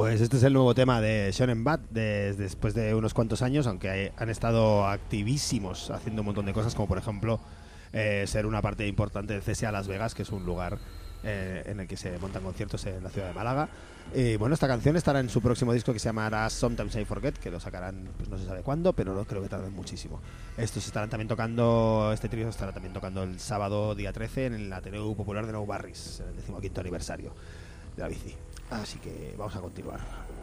Pues este es el nuevo tema de Shonen Bat de- después de unos cuantos años, aunque hay- han estado activísimos haciendo un montón de cosas, como por ejemplo eh, ser una parte importante del C S A Las Vegas, que es un lugar eh, en el que se montan conciertos en la ciudad de Málaga. Y bueno, esta canción estará en su próximo disco que se llamará Sometimes I Forget, que lo sacarán pues no se sabe cuándo, pero no creo que tarden muchísimo. Estos estarán también tocando, este trío estará también tocando el sábado día trece en el Ateneo Popular de Nou Barris, en el decimoquinto aniversario de la bici. Así que vamos a continuar.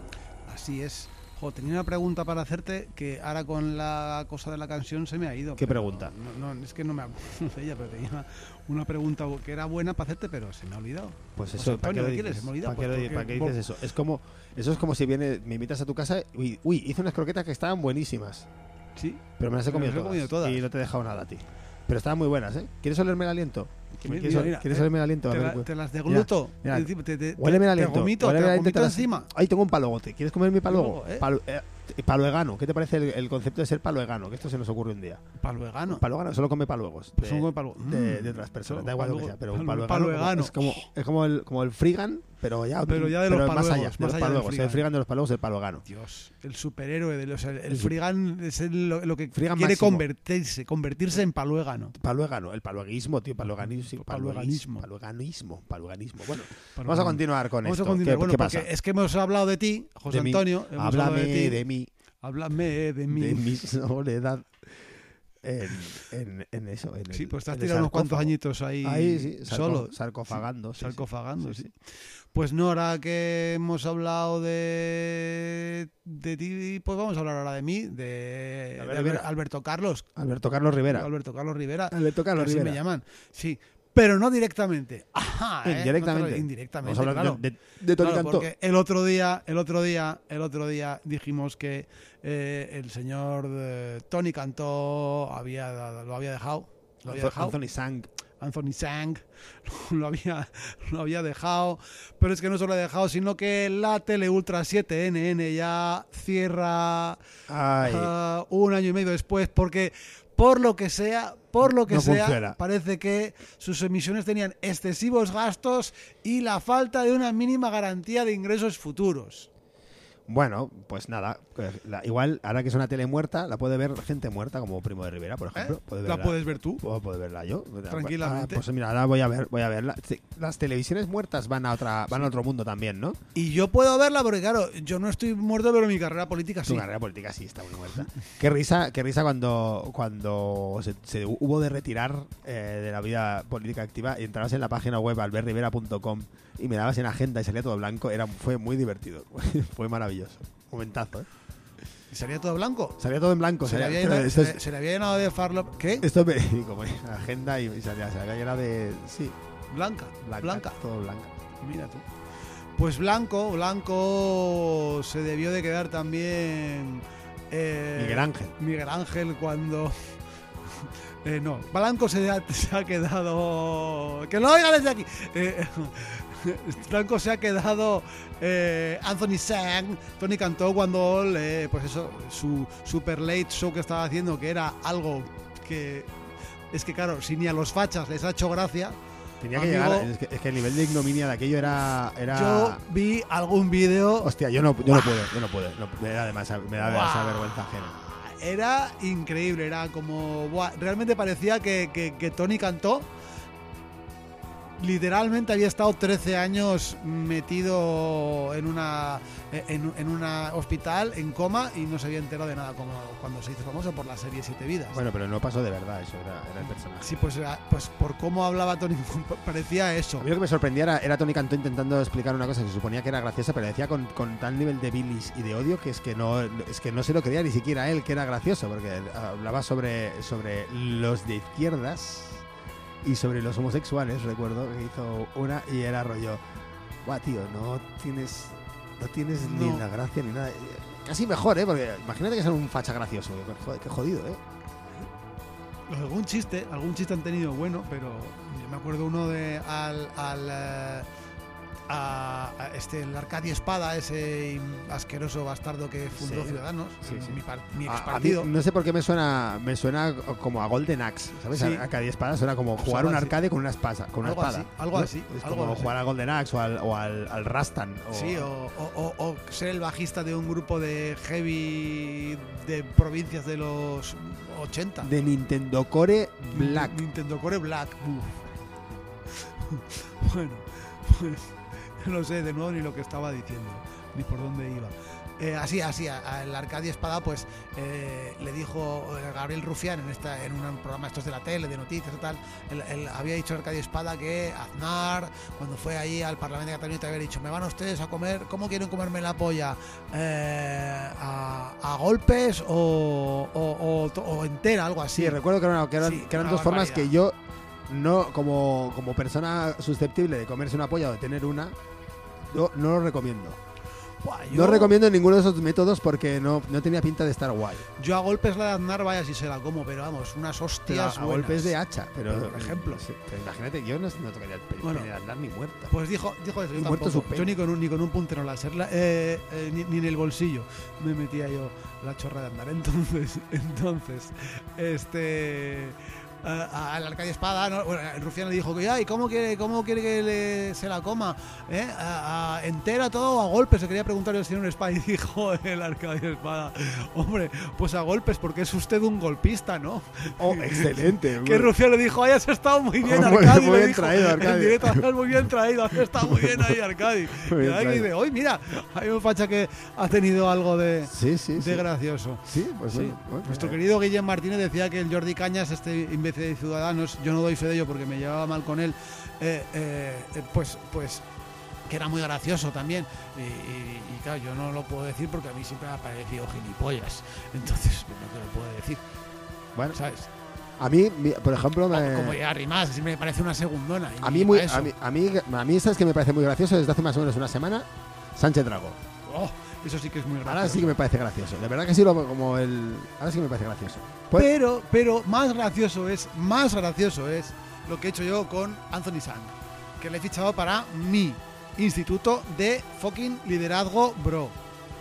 Así es. Jo, tenía una pregunta para hacerte que ahora con la cosa de la canción se me ha ido.
¿Qué
pero
pregunta?
No, no, es que no me acuerdo de ella, pero tenía una pregunta que era buena para hacerte, pero se me ha olvidado.
Pues
Pues,
eso,
Antonio,
¿para qué lo
¿qué
dices?
quieres? Se me ha olvidado,
¿Para qué,
pues,
lo- para qué
porque-
dices eso? Es como, eso es como si viene, me invitas a tu casa y, uy, hice unas croquetas que estaban buenísimas,
Sí.
pero me las he
Me
comido,
las he
todas,
comido todas.
y no te he dejado nada a ti. Pero estaban muy buenas, ¿eh? ¿Quieres olerme el aliento?
Mira,
¿Quieres,
mira,
¿quieres
eh,
olerme el aliento? A
Te,
ver,
la-
pues.
te las degluto.
Mira,
Es decir, te, te,
Huéleme el
te
aliento.
vomito,
huéleme
te
el
la
aliento,
vomito
te las-
encima.
Ahí tengo un paluegote. ¿Quieres comer mi paluego?
Luego, ¿eh?
Palu- eh, paluegano. ¿Qué te parece el, el concepto de ser paluegano? Que esto se nos ocurre un día.
Paluegano.
Paluegano solo come paluegos.
Pues
de,
un buen palu-
de,
Mm.
de otras personas.
Solo
Da igual lo que
paluego-
sea, pero un
palu-
paluegano,
paluegano.
es como, es como el, como el frigan, pero ya
Pero ya de los
más
paluegos,
allá, de
más
los
allá del
paluegos.
frigan.
El frigan de los paluegos, el paluegano.
Dios, el superhéroe de los. El, el
El su-
Frigan es el- lo, lo que
Frigan
quiere
máximo.
convertirse, convertirse en paluégano.
Paluegano, el palueguismo, tío, palueganismo.
Palueganismo.
Palueganismo, palueganismo. Bueno, vamos a
Paluégano.
continuar con
Vamos a
esto.
continuar.
¿Qué,
Bueno,
qué
porque
pasa?
es que hemos hablado de ti, José
De mí.
Antonio. hemos hablado
Háblame
de ti.
de mí,
Háblame de mí.
de mi soledad. En, en, en eso. En
Sí,
el-
pues te has
en el
tirado unos cuantos
sarcófago.
añitos ahí,
Ahí sí, sarco-
solo.
sarcofagando. sí, sí.
Sarcofagando,
Sí,
sí.
sí.
Pues no, ahora que hemos hablado de, de ti, pues vamos a hablar ahora de mí, de,
A ver,
de
a ver.
Alber- Alberto Carlos.
Alberto Carlos Rivera.
Alberto Carlos Rivera.
Alberto Carlos
que así
Rivera.
me llaman. Sí, pero no directamente. Ajá, ¿eh?
Indirectamente.
No te lo- indirectamente,
Vamos a hablar
claro.
de, de, de Tony
Claro,
Cantó.
porque el otro día, el otro día, el otro día dijimos que eh, el señor eh, Tony Cantó había lo había dejado, lo había dejado.
Anthony Sang.
Anthony Sang lo había, lo había dejado, pero es que no solo lo ha dejado, sino que la Tele Ultra siete N N ya cierra
Ay,
ah, un año y medio después, porque por lo que sea, por lo que
No
sea,
funciona.
parece que sus emisiones tenían excesivos gastos y la falta de una mínima garantía de ingresos futuros.
bueno, pues nada. eh, la- igual, ahora que es una tele muerta, la puede ver gente muerta, como Primo de Rivera, por ejemplo.
¿Eh?
Puede
¿La
verla-
puedes ver tú?
Puedo poder verla yo.
Tranquilamente.
Ah, pues mira, ahora voy a ver, voy a verla. Sí, las televisiones muertas van a otra, van a otro mundo también, ¿no?
Y yo puedo verla porque, claro, yo no estoy muerto, pero mi carrera política
Su
sí.
carrera política sí está muy muerta. Qué risa, qué risa cuando, cuando se, se hubo de retirar eh, de la vida política activa y entrabas en la página web albertrivera punto com y me dabas en agenda y salía todo blanco. Era, fue muy divertido. Fue maravilloso. Momentazo, ¿eh?
¿Y salía todo blanco?
Salía todo en blanco.
Se le,
salía-
había llenado,
esto,
se,
es-
le- se le había llenado de farlo. ¿Qué?
esto me como en agenda y, y salía, se había llenado de. Sí,
Blanca.
blanca.
Blanca.
Todo blanca.
Mira tú. Pues Blanco, Blanco se debió de quedar también. eh,
Miguel Ángel.
Miguel Ángel cuando. Eh, no, Blanco se ha, se ha quedado. ¡Que lo oigan desde aquí! Eh, Blanco se ha quedado. eh, Anthony Sang, Tony Cantó cuando le, pues eso, su super late show que estaba haciendo, que era algo que. Es que claro, si ni a los fachas les ha hecho gracia.
Tenía que
Amigo,
llegar. Es que, es que el nivel de ignominia de aquello era. era
Yo vi algún vídeo.
Hostia, yo no, yo no puedo, yo no puedo. No, me da demasiada, me da
Buah.
demasiada vergüenza ajena.
Era increíble, era como. Buah, realmente parecía que, que, que Tony Cantó literalmente había estado trece años metido en una en, en una hospital en coma y no se había enterado de nada, como cuando se hizo famoso por la serie Siete Vidas.
Bueno, pero no pasó de verdad, eso era, era el personaje.
Sí, pues, era- pues por cómo hablaba Tony parecía eso.
A mí lo que me sorprendía era, era Tony Cantó intentando explicar una cosa que se suponía que era graciosa, pero decía con, con tal nivel de bilis y de odio que es que no es que no se lo creía ni siquiera él que era gracioso, porque hablaba sobre, sobre los de izquierdas y sobre los homosexuales, recuerdo que hizo una y era rollo, guau, tío, no tienes no tienes ni
No.
la gracia ni nada. Casi mejor, ¿eh? Porque imagínate que sea un facha gracioso, joder, qué jodido, ¿eh?
Algún chiste, algún chiste han tenido bueno, pero yo me acuerdo uno de al, al eh, a, a este el Arcadia Espada, ese asqueroso bastardo que fundó
Sí.
Ciudadanos,
Sí, sí.
mi, par- mi
A-
ex
a mí
partido.
no sé por qué me suena me suena como a Golden Axe, ¿sabes?
Sí.
Arcadia Espada suena como
Pues
jugar
algo
un
así.
arcade con una espada, con una
Algo
espada.
así, algo
¿no?
así,
Es
algo
como
así.
jugar al Golden Axe o al, o al, al Rastan. O,
Sí, o, o- o- o ser el bajista de un grupo de heavy de provincias de los ochenta.
de Nintendo Core Black.
Nintendo Core Black. Uf. Bueno, pues no sé de nuevo ni lo que estaba diciendo, ni por dónde iba. Eh, así, así, a- a el Arcadia Espada, pues eh, le dijo eh, Gabriel Rufián en esta en un programa estos de la tele, de noticias y tal, él, él había dicho al Arcadia Espada que Aznar, cuando fue allí al Parlamento de Cataluña, te había dicho, me van ustedes a comer, ¿cómo quieren comerme la polla? Eh, a, a golpes o, o, o- o entera, algo así.
Sí, recuerdo que, eran- que eran,
Sí,
que eran
una
dos formas que
barbaridad.
yo, no como, como persona susceptible de comerse una polla o de tener una, yo no lo recomiendo.
Buah,
No recomiendo ninguno de esos métodos porque no, no tenía pinta de estar guay.
Yo a golpes la de Aznar, vaya si se la como, pero vamos, unas
Pero a,
hostias
a
buenas.
golpes de hacha. Pero,
Por ejemplo.
sí, pero imagínate, yo no, no tocaría el pe-
Bueno.
pene de andar ni muerta.
Pues dijo, dijo eso, yo
Y muerto
tampoco.
su pene.
Yo ni con un, ni con un puntero láser, la- eh, eh, ni, ni en el bolsillo me metía yo la chorra de andar. Entonces, entonces, este... a- Al Arcadia Espada, ¿no? Bueno, el Rufián le dijo que, ay, ¿cómo quiere, cómo quiere que le- se la coma? ¿Eh? A- a- ¿Entera todo o a golpes? Se quería preguntar el señor Espada y dijo el Arcadia Espada, hombre, pues a golpes porque es usted un golpista, ¿no?
Oh, excelente.
Que Rufián le dijo, ay, has estado muy bien,
Muy-
Arcadi.
muy
le
bien
dijo,
traído, Arcadi.
en directo, has muy bien traído, has estado muy bien ahí, Arcadi.
Muy
Y
bien
ahí
traído.
dice, hoy mira, hay un facha que ha tenido algo de,
Sí, sí,
de
sí.
gracioso.
Sí, pues
Sí.
bueno, bueno,
Nuestro
eh,
querido Guillem Martínez decía que el Jordi Cañas, este imbécil de Ciudadanos, yo no doy fe de ello porque me llevaba mal con él, eh, eh, eh, pues, pues que era muy gracioso también. Y, y- y claro, yo no lo puedo decir porque a mí siempre me ha parecido gilipollas. Entonces, pues, no te lo puedo decir,
Bueno,
¿sabes?
a mí, mi- por ejemplo, me,
Como ya rimas, siempre me parece una segundona. y
a mí, muy,
eso.
a mí, a mí, a mí, ¿sabes que me parece muy gracioso? Desde hace más o menos una semana, Sánchez Dragó.
Oh, eso sí que es muy gracioso.
Ahora sí que me parece gracioso. De verdad que sí, lo, como el. Ahora sí que me parece gracioso. Pues,
Pero, pero más gracioso es, más gracioso es lo que he hecho yo con Anthony Sang, que le he fichado para mi instituto de fucking liderazgo, bro.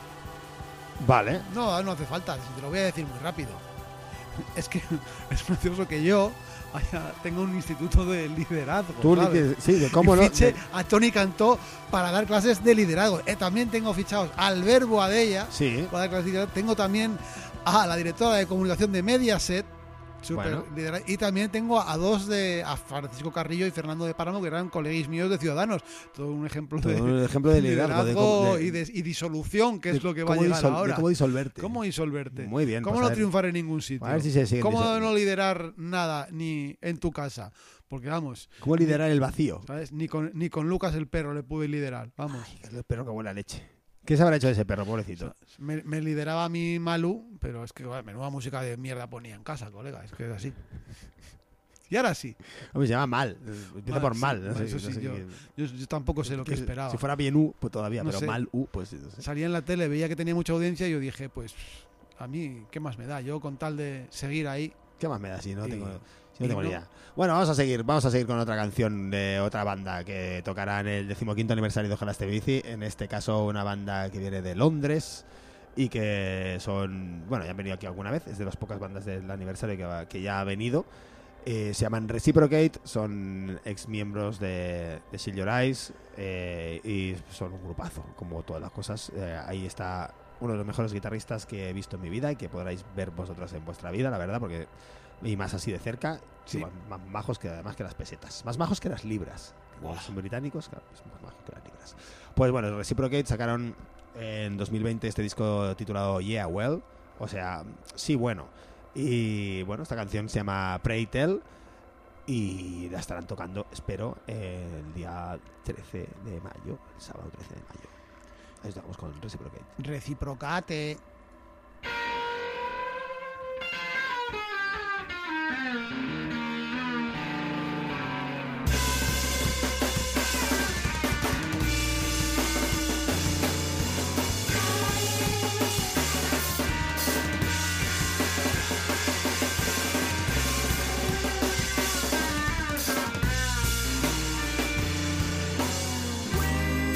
vale.
No, no hace falta, te lo voy a decir muy rápido. Es que es gracioso que yo haya- tengo un instituto de liderazgo.
Tú,
¿sabes?
que- sí, de cómo
y
no.
fiche
de-
a Tony Cantó para dar clases de liderazgo. Eh, también tengo fichados al Verbo Adella
sí.
para dar clases de liderazgo. Tengo también a la directora de comunicación de Mediaset. Super
Bueno.
lidera- y también tengo a dos de a Francisco Carrillo y Fernando de Páramo, que eran coleguis míos de Ciudadanos. Todo un ejemplo
Todo
de
un ejemplo de liderazgo, de cómo- de-
y, de- y disolución, que
de
es lo que va a
cómo
llegar
disol- de
ahora.
cómo disolverte.
¿Cómo disolverte?
Muy bien,
¿Cómo
pues a
no
ver.
triunfar en ningún sitio?
A ver si se siguen
¿Cómo
disol-
no liderar nada ni en tu casa? Porque vamos,
¿Cómo liderar el vacío?
¿sabes? Ni con, ni con Lucas el perro le pude liderar. Vamos.
El perro que buena leche. ¿Qué se habrá hecho de ese perro, pobrecito?
Me, me lideraba a mi Malu, pero es que joder, menuda música de mierda ponía en casa, colega. Es que es así. Y ahora sí.
Hombre, se llama mal. Empieza
Mal,
por
sí,
mal. no
mal,
sé-
eso
no
sí,
sé
yo-
qué-
Yo, yo tampoco sé lo que
que
esperaba.
Si fuera bien U, pues todavía,
No
pero
sé.
mal U, pues no sé.
Salía en la tele, veía que tenía mucha audiencia y yo dije, pues a mí, ¿qué más me da? Yo con tal de seguir ahí.
¿Qué más me da si no
Y-
tengo, si no
y
tengo ni
no-
idea? Bueno, vamos a seguir, vamos a seguir con otra canción de otra banda que tocará en el decimoquinto aniversario de Ojalá Esté Bici. En este caso, una banda que viene de Londres y que son, bueno, ya han venido aquí alguna vez, es de las pocas bandas del aniversario que, va- que ya ha venido. Eh, se llaman Reciprocate, son ex miembros de, de Shield Your Eyes eh, y son un grupazo, como todas las cosas. Eh, ahí está uno de los mejores guitarristas que he visto en mi vida y que podréis ver vosotros en vuestra vida, la verdad, porque y más así de cerca,
Sí.
más, más majos que además que las pesetas, más majos que las libras. Como son británicos, claro, pues más majos que las libras. Pues bueno, Reciprocate sacaron en dos mil veinte este disco titulado Yeah Well, o sea, sí bueno. Y bueno, esta canción se llama Pray Tell y la estarán tocando, espero, el día trece de mayo, el sábado trece de mayo. Ahí estamos con Reciprocate.
Reciprocate.
When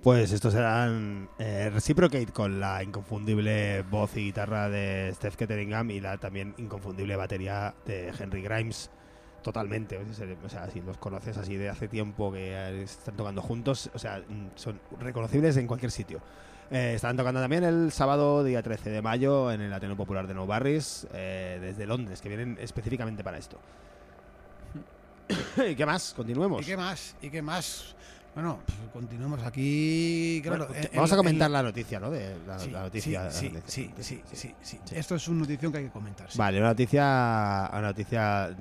Pues estos serán eh, Reciprocate con la inconfundible voz y guitarra de Steph Ketteringham y la también inconfundible batería de Henry Grimes. Totalmente, o sea, si los conoces así de hace tiempo que eh, están tocando juntos, o sea, son reconocibles en cualquier sitio. Eh, estarán tocando también el sábado día trece de mayo en el Ateneo Popular de Nou Barris, eh, desde Londres, que vienen específicamente para esto. ¿Y qué más? Continuemos.
¿Y qué más? ¿Y qué más? Bueno, pues continuemos aquí. Claro,
Bueno,
en-
vamos a
en-
comentar
en-
la noticia, ¿no? De la,
Sí,
la noticia.
sí,
la
sí,
noticia.
sí, sí, sí, sí, sí.
Sí.
Esto es una notición que hay que comentar. sí.
Vale, una noticia, una noticia,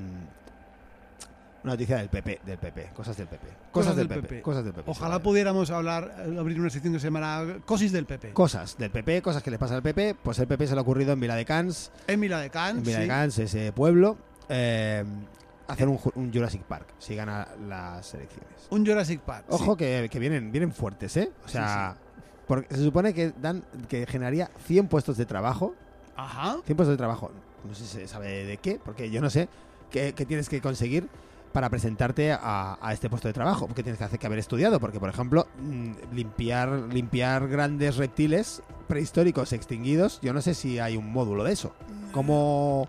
mm, una noticia del P P, del P P, cosas del P P, cosas, del P P, cosas del P P.
Ojalá
sí,
pudiéramos hablar, eh, abrir una sección que se llamará Cosis del P P.
Cosas del P P, cosas que le pasa al P P. Pues el P P se le ha ocurrido en Viladecans,
En Vila de
en
Cans.
Viladecans, ese pueblo, eh, hacer un, ju- un Jurassic Park si gana las elecciones.
Un Jurassic Park.
Ojo
sí.
que, que vienen, vienen fuertes, ¿eh? O sea,
Sí,
porque se supone que dan, que generaría cien puestos de trabajo.
Ajá.
cien puestos de trabajo. No sé si se sabe de qué, porque yo no sé qué, qué tienes que conseguir para presentarte a, a este puesto de trabajo. Porque tienes que hacer que haber estudiado. Porque, por ejemplo, mm, limpiar, limpiar grandes reptiles prehistóricos extinguidos, yo no sé si hay un módulo de eso. ¿Cómo,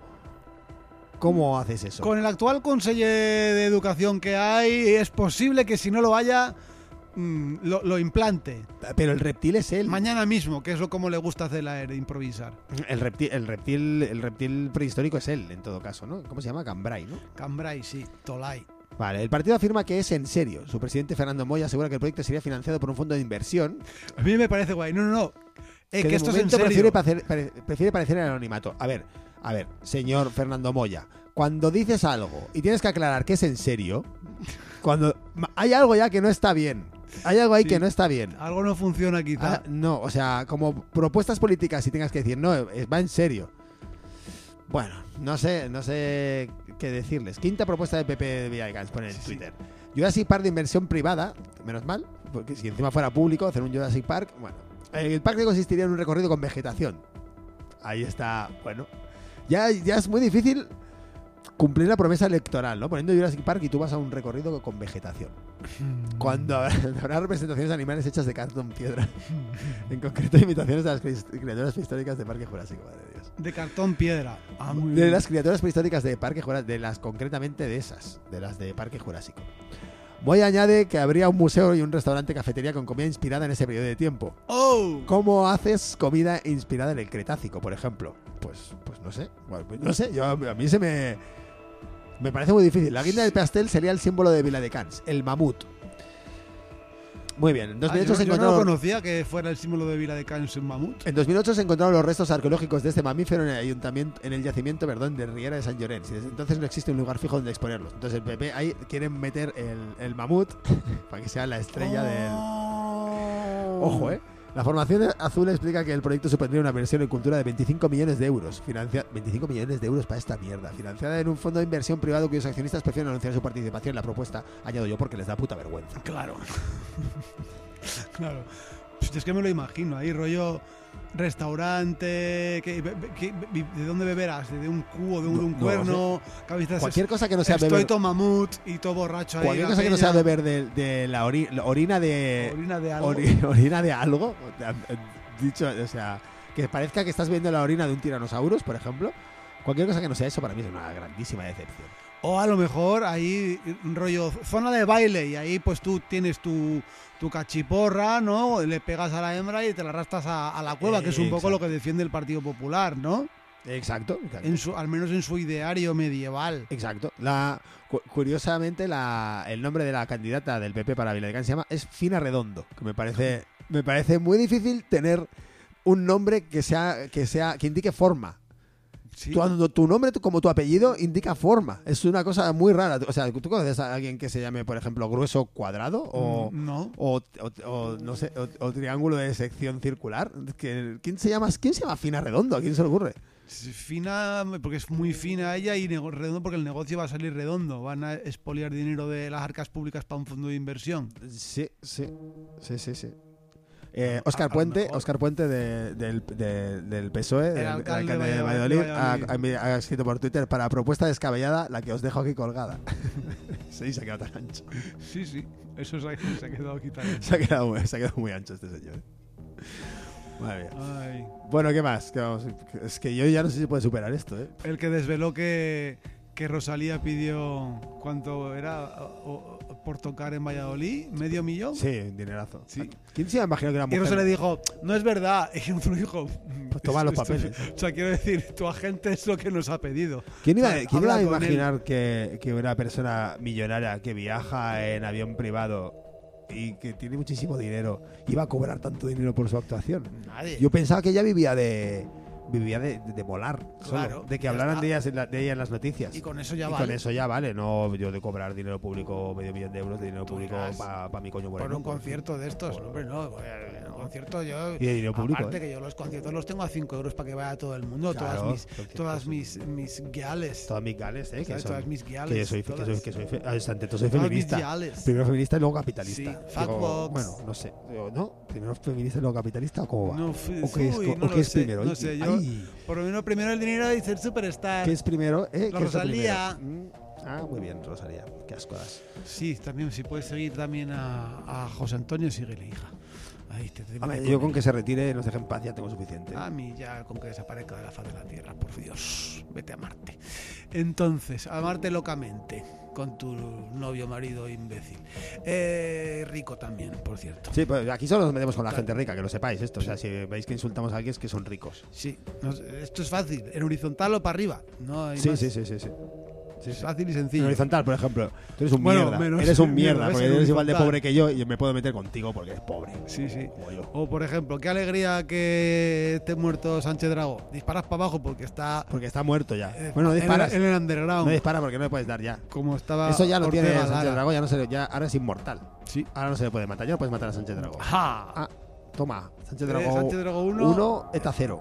cómo haces eso?
Con el actual conseller de educación que hay, es posible que si no lo haya, mm, lo, lo implante.
Pero el reptil es él.
Mañana mismo, que es lo como le gusta hacer a él, improvisar.
El reptil, el reptil, el reptil prehistórico es él, en todo caso, ¿no? ¿Cómo se llama? Cambrai, ¿no?
Cambrai, sí. Tolai.
Vale, el partido afirma que es en serio. Su presidente Fernando Moya asegura que el proyecto sería financiado por un fondo de inversión
A mí me parece guay. No, no, no. Eh,
que,
que
de
esto es en
momento
serio.
prefiere, parecer- pare- prefiere parecer en el anonimato. A ver, a ver, señor Fernando Moya, cuando dices algo y tienes que aclarar que es en serio, cuando ma- hay algo ya que no está bien, hay algo ahí
Sí.
que no está bien.
Algo no funciona quizá.
Ah, no, o sea, como propuestas políticas y tengas que decir, no, eh, va en serio. Bueno, no sé, no sé qué decirles. Quinta propuesta de P P de Villaegans, pone en
Sí, sí.
Twitter. Jurassic Park de inversión privada, menos mal, porque si encima fuera público, hacer un Jurassic Park, bueno. El parque consistiría en un recorrido con vegetación. Ahí está, bueno. Ya, ya es muy difícil cumplir la promesa electoral, ¿no? Poniendo Jurassic Park y tú vas a un recorrido con vegetación. Cuando habrá representaciones animales hechas de cartón piedra. En concreto, imitaciones de las cri- criaturas prehistóricas de Parque Jurásico, madre de Dios.
De cartón piedra. Ah, muy
De
bien.
las criaturas prehistóricas de Parque Jurásico, de las concretamente de esas, de las de Parque Jurásico. Voy a añade que habría un museo y un restaurante cafetería con comida inspirada en ese periodo de tiempo.
¡Oh!
¿Cómo haces comida inspirada en el Cretácico, por ejemplo? Pues, pues no sé. Bueno, pues no sé, yo, a mí se me... Me parece muy difícil. La guinda del pastel sería el símbolo de Viladecans, el mamut. Muy bien, en dos
Ah,
mil ocho
yo,
se
yo no lo
encontraron...
conocía que fuera el símbolo de Vila de Cans un mamut.
En dos mil ocho se encontraron los restos arqueológicos de este mamífero en el ayuntamiento, en el yacimiento, perdón, de Riera de San Llorenç. Y desde entonces no existe un lugar fijo donde exponerlos. Entonces el P P ahí quieren meter el, el mamut para que sea la estrella del...
Oh.
Ojo, ¿eh? La formación azul explica que el proyecto supondría una inversión en cultura de veinticinco millones de euros. Financia... veinticinco millones de euros para esta mierda. Financiada en un fondo de inversión privado cuyos accionistas prefieren anunciar su participación en la propuesta, añado yo, porque les da puta vergüenza.
Claro. Claro. Pues es que me lo imagino, ahí rollo restaurante, que, que- ¿de dónde beberás? ¿De un cubo, de un, de un
No, no
cuerno? Cabezas-
Cualquier cosa que no sea
Estoy
beber...
todo mamut y todo borracho ahí.
Cualquier
la
cosa que no
peña.
sea beber de, de la, ori- la orina de...
Orina de algo.
ori- orina de algo, o sea, dicho, o sea, que parezca que estás viendo la orina de un tiranosaurus, por ejemplo. Cualquier cosa que no sea eso para mí es una grandísima decepción.
O a lo mejor ahí rollo zona de baile y ahí pues tú tienes tu, tu cachiporra, ¿no? Le pegas a la hembra y te la arrastras a, a la cueva,
Eh,
que es un poco
exacto.
lo que defiende el Partido Popular, ¿no?
Exacto, exacto.
En su, al menos en su ideario medieval.
Exacto. La, cu- curiosamente, la, el nombre de la candidata del P P para Viladecans se llama es Fina Redondo, que me parece, me parece muy difícil tener un nombre que sea, que sea, que indique forma.
Sí.
Cuando tu nombre tu- como tu apellido indica forma. Es una cosa muy rara. O sea, ¿tú conoces a alguien que se llame, por ejemplo, grueso cuadrado? O,
Mm, no.
o, o- o, no sé, o, o triángulo de sección circular. Que- ¿Quién se llama, quién se llama Fina Redondo? ¿A quién se le ocurre?
Fina, porque es muy fina ella, y nego- redondo porque el negocio va a salir redondo. Van a expoliar dinero de las arcas públicas para un fondo de inversión.
Sí, sí, sí, sí, sí. Eh, Óscar
A- a lo
Puente,
mejor.
Óscar Puente de- del, de- del P S O E, del el
alcalde
alcalde
de
de
Valladolid,
Valladolid,
de Valladolid.
ha, ha- ha escrito por Twitter para propuesta descabellada, la que os dejo aquí colgada. Sí, se ha quedado tan ancho.
Sí, sí. Eso se ha, se ha quedado aquí también.
Se ha quedado, muy- se ha quedado muy ancho este señor. Madre mía.
Ay.
Bueno, ¿qué más? ¿Qué vamos? Es que yo ya no sé si puede superar esto, ¿eh?
El que desveló que, que Rosalía pidió, ¿cuánto era o- o- por tocar en Valladolid? ¿Medio millón?
Sí, un dinerazo.
Sí.
¿Quién se iba a imaginar que una
Y
mujer...
Rosalía dijo, no es verdad. Y otro dijo,
Pues toma los
esto-
papeles.
O sea, quiero decir, tu agente es lo que nos ha pedido.
¿Quién iba,
O sea,
quién iba a
habla con él.
imaginar que, que una persona millonaria que viaja en avión privado y que tiene muchísimo dinero iba a cobrar tanto dinero por su actuación?
Nadie.
Yo pensaba que ella vivía de vivía de, de, de molar, solo,
Claro,
de que
ya
hablaran
está.
de, ellas en la- de ella en las noticias.
Y con eso ya
Y
vale.
con eso ya vale, no yo de cobrar dinero público, medio millón de euros de dinero
Tú
público
dirás,
para mi coño
Por
moreno.
un concierto de estos, hombre, no. En un concierto yo.
Y de dinero público,
Aparte
¿eh?
que yo los conciertos los tengo a cinco euros para que vaya todo el mundo.
Claro,
todas mis,
cualquier
todas
cosa.
mis, mis guiales.
Todas mis gales, ¿eh? Que,
¿Sabes?
son-
Todas mis guiales.
que yo soy, que
todas.
soy, que soy, fe- ah, ante todo soy
Todas mis
feminista.
guiales.
Primero feminista y luego capitalista.
Sí,
Digo,
fuckbox.
bueno, no sé. Digo, ¿no? Primero feminista y luego capitalista o cómo va?
No, fu-
¿O qué es,
uy,
co-
no
o qué
lo
es
sé,
primero?
no
Ay,
sé, yo-
ay,
Por lo menos primero el dinero y ser superstar.
¿qué es primero? ¿Eh?
La
¿Qué es lo
Rosalía.
primero? Mm, Ah, muy bien, Rosalía. Qué asco das.
Sí, también si puedes seguir también a, a José Antonio, síguele, hija. Ahí te, te
Hombre,
meto
yo con
él.
que se retire y nos deje en paz ya tengo suficiente.
A mí ya con que desaparezca de la faz de la tierra, por Dios, vete a Marte. Entonces, a Marte locamente, con tu novio, marido imbécil. Eh, rico también, por cierto.
Sí, pues aquí solo nos metemos con la
Claro.
gente rica, que lo sepáis esto. O sea, si veis que insultamos a alguien es que son ricos.
Sí, no sé, esto es fácil, en horizontal o para arriba. No hay
Sí,
más.
sí, sí, sí, sí. Sí,
Es
sí.
fácil y
En
sencillo.
horizontal, por ejemplo, tú eres un
Bueno,
mierda.
menos-
eres un
mierda,
mierda,
ves,
porque
en
eres igual de
horizontal.
pobre que yo y me puedo meter contigo porque eres pobre.
Sí, sí.
Como yo.
O por ejemplo, qué alegría que esté muerto Sánchez Dragó. Disparas para abajo porque está
Porque está muerto ya.
eh,
Bueno, no
en,
disparas.
el, en el underground.
No dispara porque no le puedes dar ya.
Como estaba
Eso ya lo
Ortega
tiene
Lara.
Sánchez Dragó, ya no se le- ya, ahora es inmortal.
Sí.
Ahora no se le puede matar, ya no puedes matar a Sánchez Dragó.
¡Ja!
Ah, toma, Sánchez
Eh,
Dragó
Sánchez Dragó uno.
uno, ETA cero.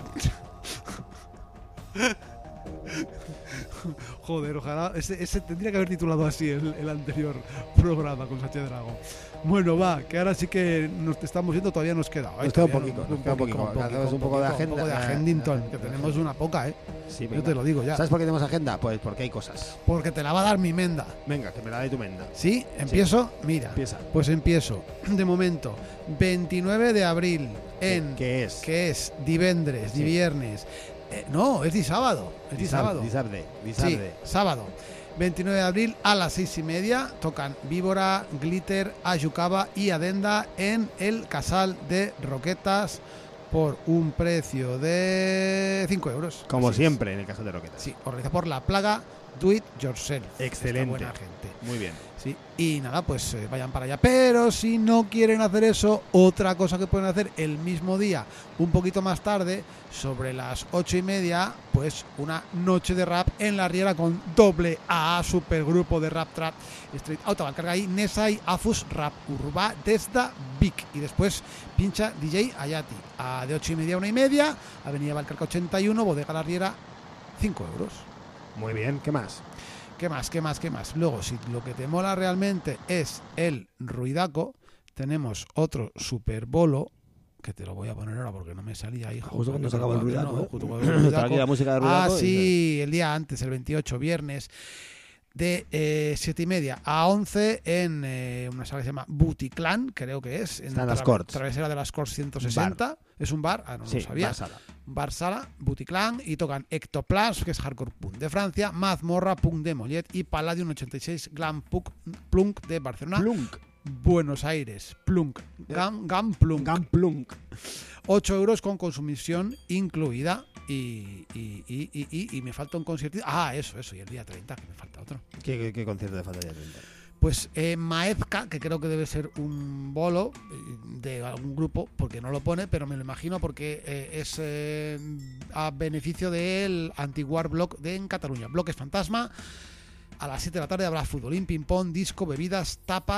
Joder, ojalá. Ese, ese tendría que haber titulado así el, el anterior programa con Sánchez Dragó. Bueno, va, que ahora sí que nos estamos yendo, todavía nos queda. Ay,
Nos queda un
todavía
poquito, nos queda un poquito. Hacemos un poco de
Un
agenda.
poco de agendington, que tenemos una poca, ¿eh?
Sí,
Yo
venga.
te lo digo ya.
¿Sabes por qué tenemos agenda? Pues porque hay cosas.
Porque te la va a dar mi menda.
Venga, que me la dé tu menda.
¿Sí? ¿Empiezo? Mira.
Empieza.
Pues empiezo. De momento, veintinueve de abril en...
¿Qué es?
que es divendres,
Sí.
di viernes. Eh, no, es di sábado. Es di sábado.
Disarde,
Sí,
disarde.
sábado. veintinueve de abril a las seis y media tocan Víbora, Glitter, Ayucaba y Adenda en el Casal de Roquetas por un precio de cinco euros.
Como
Así es.
siempre en el caso de Roquetas.
Sí, organizado por La Plaga Do It Yourself.
Excelente.
Esta buena gente.
Muy bien.
Sí, y nada, pues eh, vayan para allá. Pero si no quieren hacer eso, otra cosa que pueden hacer el mismo día, un poquito más tarde, sobre las ocho y media, pues una noche de rap en la Riera con doble A, supergrupo de rap trap Street Out. Carga ahí Nesai Afus Rap Urba Desda Vic. Y después pincha D J Ayati. A de ocho y media a una y media, Avenida Valcarca ochenta y uno, Bodega La Riera, cinco euros.
Muy bien. ¿Qué más?
¿Qué más? ¿Qué más? ¿Qué más? Luego, si lo que te mola realmente es el ruidaco, tenemos otro super bolo, que te lo voy a poner ahora porque no me salía, hijo.
Justo cuando se
Para
acaba el
que no,
ruidaco, ¿eh?
justo cuando el
Está
ruidaco.
aquí la música de
Ah,
ruidaco y-
sí, el día antes, el veintiocho, viernes, de eh, siete y media a once en eh, una sala que se llama Buticlan, creo que es. En
Está en las
Tra-
Corts.
Travesera de las Corts ciento sesenta. Es un bar, ah, no
Sí,
lo sabía.
Barsala.
Bar Sala, Buticlan, y tocan Ectoplas, que es hardcore punk de Francia, Mazmorra, punk de Mollet y Palladium ochenta y seis, glam punk, plunk de Barcelona,
Plunk.
Buenos Aires, plunk, gam, gam plunk.
Gam plunk.
ocho euros con consumición incluida y, y, y, y, y- y me falta un concierto. Ah, eso, eso, y el día treinta, que me falta otro.
¿Qué, qué, qué concierto de falta ya?
Pues eh, Maezca, que creo que debe ser un bolo eh, de algún grupo, porque no lo pone, pero me lo imagino porque eh, es eh, a beneficio del Antiguar Bloc de en Cataluña. Bloques Fantasma. A las siete de la tarde habrá futbolín, ping-pong, disco, bebidas, tapas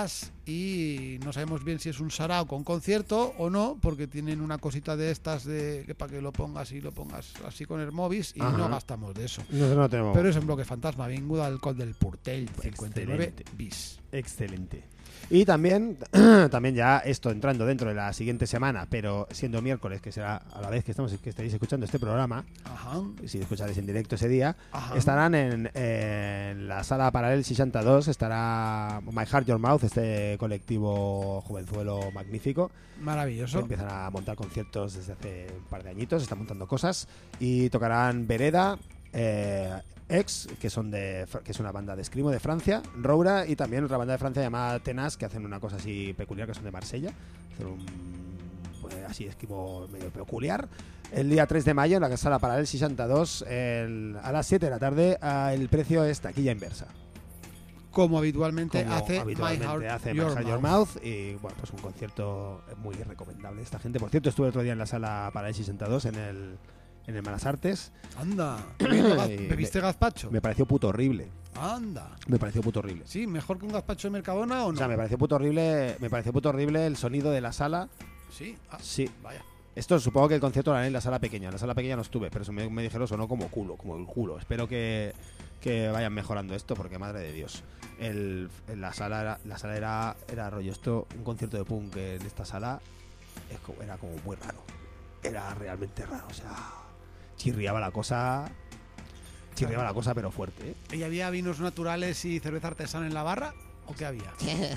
y no sabemos bien si es un sarao con concierto o no, porque tienen una cosita de estas de que para que lo pongas y lo pongas así con el móvil y
Ajá.
no gastamos de eso.
No, no tenemos.
Pero es en bloque fantasma, vinguda al Col del Portell cincuenta y nueve
Excelente.
bis.
Excelente. Y también, también ya esto entrando dentro de la siguiente semana, pero siendo miércoles, que será a la vez que estamos que estaréis escuchando este programa,
Ajá.
si escucharéis en directo ese día,
Ajá.
estarán en, en la sala Paralel sesenta y dos, estará My Heart Your Mouth, este colectivo jovenzuelo magnífico, que
Maravilloso.
empiezan a montar conciertos desde hace un par de añitos, están montando cosas, y tocarán Vereda, eh, Ex, que son de que es una banda de escrimo de Francia, Roura, y también otra banda de Francia llamada Tenaz, que hacen una cosa así peculiar, que son de Marsella, hacen un pues, así escrimo medio peculiar. El día tres de mayo en la sala Paralel sesenta y dos, el, a las siete de la tarde, a, el precio es taquilla inversa.
Como habitualmente
Como
hace
habitualmente
My Heart,
hace
Your,
My Heart Your
Mouth.
Mouth, y bueno, pues un concierto muy recomendable esta gente. Por cierto, estuve el otro día en la sala Paralel sesenta y dos en el en el Malas Artes.
Anda. ¿Bebiendo gaz-
Y
¿Bebiste
me-
gazpacho?
Me pareció puto horrible.
Anda.
Me pareció puto horrible.
Sí, mejor que un gazpacho de Mercadona o no.
O sea, me pareció puto horrible, me pareció puto horrible el sonido de la sala.
Sí. Ah,
Sí.
vaya.
Esto supongo que el concierto lo harán en la sala pequeña. En la sala pequeña no estuve, pero eso me, me dijeron sonó como culo, como el culo. Espero que, que vayan mejorando esto, porque madre de Dios. El, en la sala era, la sala era, era rollo esto, un concierto de punk en esta sala es como- era como muy raro. Era realmente raro, o sea, chirriaba la cosa, chirriaba la cosa, pero fuerte, ¿eh?
¿Y había vinos naturales y cerveza artesana en la barra? ¿O qué había?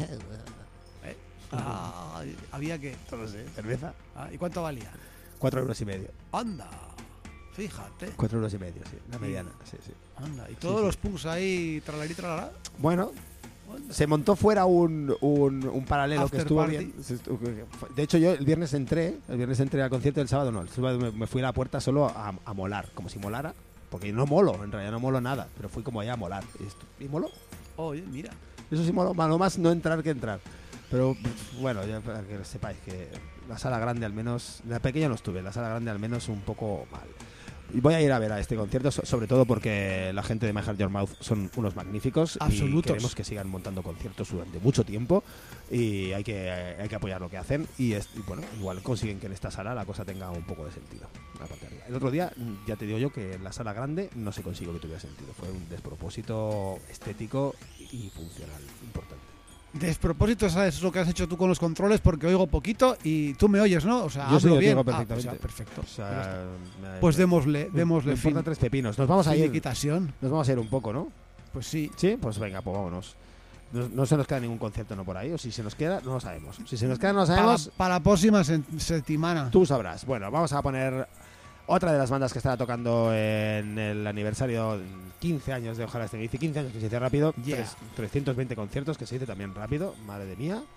¿Eh? Ah, ¿había qué?
No lo sé, cerveza,
Ah, ¿y cuánto valía?
cuatro euros y medio.
Anda. Fíjate.
Cuatro euros y medio, sí, la mediana, sí, sí.
Anda. ¿Y todos
sí.
los punks ahí, tralarí, tralará?
Bueno,
Anda.
se montó fuera un, un, un paralelo
After
que estuvo
party.
bien. Se estu- De hecho, yo el viernes entré, el viernes entré al concierto, el sábado no, el sábado me, me fui a la puerta solo a, a molar, como si molara, porque no molo, en realidad no molo nada, pero fui como allá a molar. Y, esto- y moló.
Oye, mira.
Eso sí moló, malo más no entrar que entrar. Pero bueno, ya para que sepáis que la sala grande al menos, la pequeña no estuve, la sala grande al menos un poco mal. Y voy a ir a ver a este concierto, so- sobre todo porque la gente de My Heart Your Mouth son unos magníficos.
Absolutos.
Y queremos que sigan montando conciertos durante mucho tiempo y hay que, hay que apoyar lo que hacen. Y, es- y bueno, igual consiguen que en esta sala la cosa tenga un poco de sentido. Una tontería. El otro día, mm, ya te digo yo que en la sala grande no se consiguió que tuviera sentido. Fue un despropósito estético y funcional importante.
Despropósito, ¿sabes lo que has hecho tú con los controles? Porque oigo poquito y tú me oyes, ¿no? O sea,
Yo sí,
hablo
yo te
bien.
oigo
Ah,
perfectamente.
o sea, perfecto.
O
Pues ya está.
sea, me-
Pues
me-
démosle,
me-
démosle
me
fin.
importa tres pepinos. Nos vamos a ir.
Finiquitación.
Nos vamos a ir un poco, ¿no?
Pues sí.
Sí, pues venga, pues vámonos. No, no se nos queda ningún concierto no por ahí, o si se nos queda, no lo sabemos. Si se nos queda, no lo
Para,
sabemos.
para la próxima se- semana.
Tú sabrás. Bueno, vamos a poner otra de las bandas que estará tocando en el aniversario quince años de Ojalá este bici. quince años que se dice rápido.
Yeah.
tres- trescientos veinte conciertos que se dice también rápido. Madre de mía.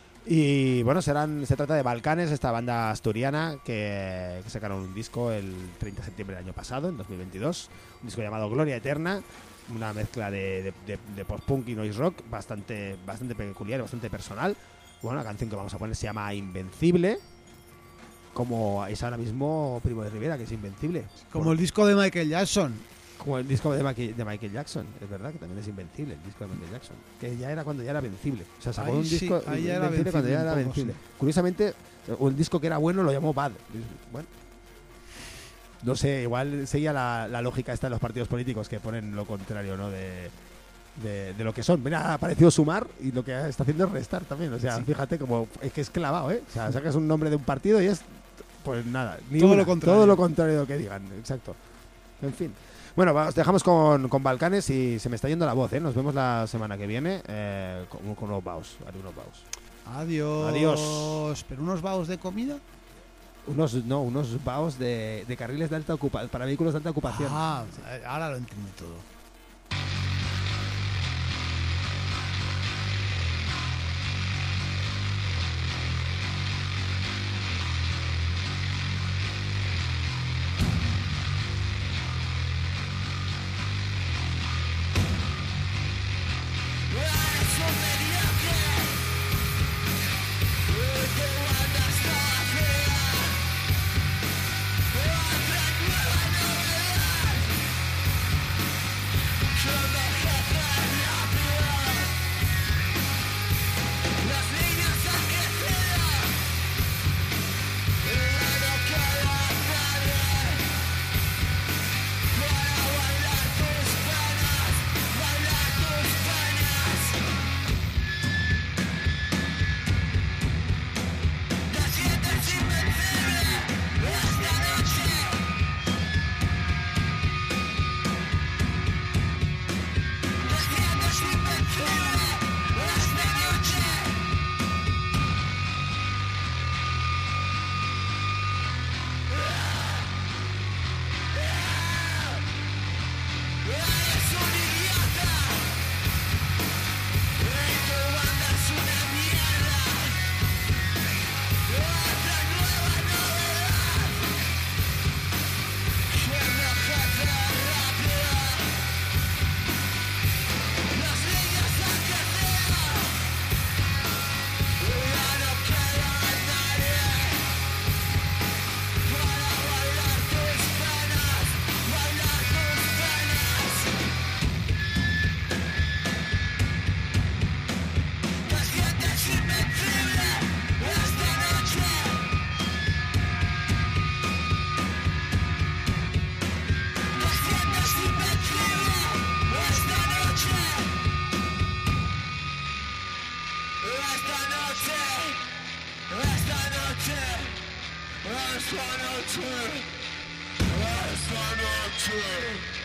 Y bueno, serán se trata de Balcanes, esta banda asturiana que, que sacaron un disco el treinta de septiembre del año pasado, en dos mil veintidós. Un disco llamado Gloria Eterna. Una mezcla de, de, de- de post-punk y noise rock bastante, bastante peculiar, bastante personal. Bueno, la canción que vamos a poner se llama Invencible. Como es ahora mismo Primo de Rivera, que es Invencible.
Como el disco de Michael Jackson.
Como el disco de, Mike- de Michael Jackson. Es verdad que también es Invencible el disco de Michael Jackson. Que ya era cuando ya era vencible. O sea, sacó
Ahí
un
sí,
disco
ahí ya era
Invencible cuando ya
vencible
era
un poco,
vencible. Curiosamente, el disco que era bueno lo llamó Bad. Bueno. No sé, igual seguía la, la lógica esta de los partidos políticos que ponen lo contrario, ¿no? De, de, de lo que son. Mira, ha parecido sumar y lo que está haciendo es restar también. O sea,
Sí.
fíjate como es que es clavado, ¿eh? O sea, sacas un nombre de un partido y es, pues nada, ni
Todo
una,
lo contrario.
todo lo contrario de lo que digan, exacto. En fin. Bueno, va, os dejamos con, con Balcanes y se me está yendo la voz, ¿eh? Nos vemos la semana que viene eh, con, con unos baos, haré unos baos.
Adiós.
Adiós.
¿Pero unos baos de comida?
Unos, no, unos baos de, de carriles de alta ocupación, para vehículos de alta ocupación.
Ah, ahora lo entiendo todo.
Thank
Last night or two.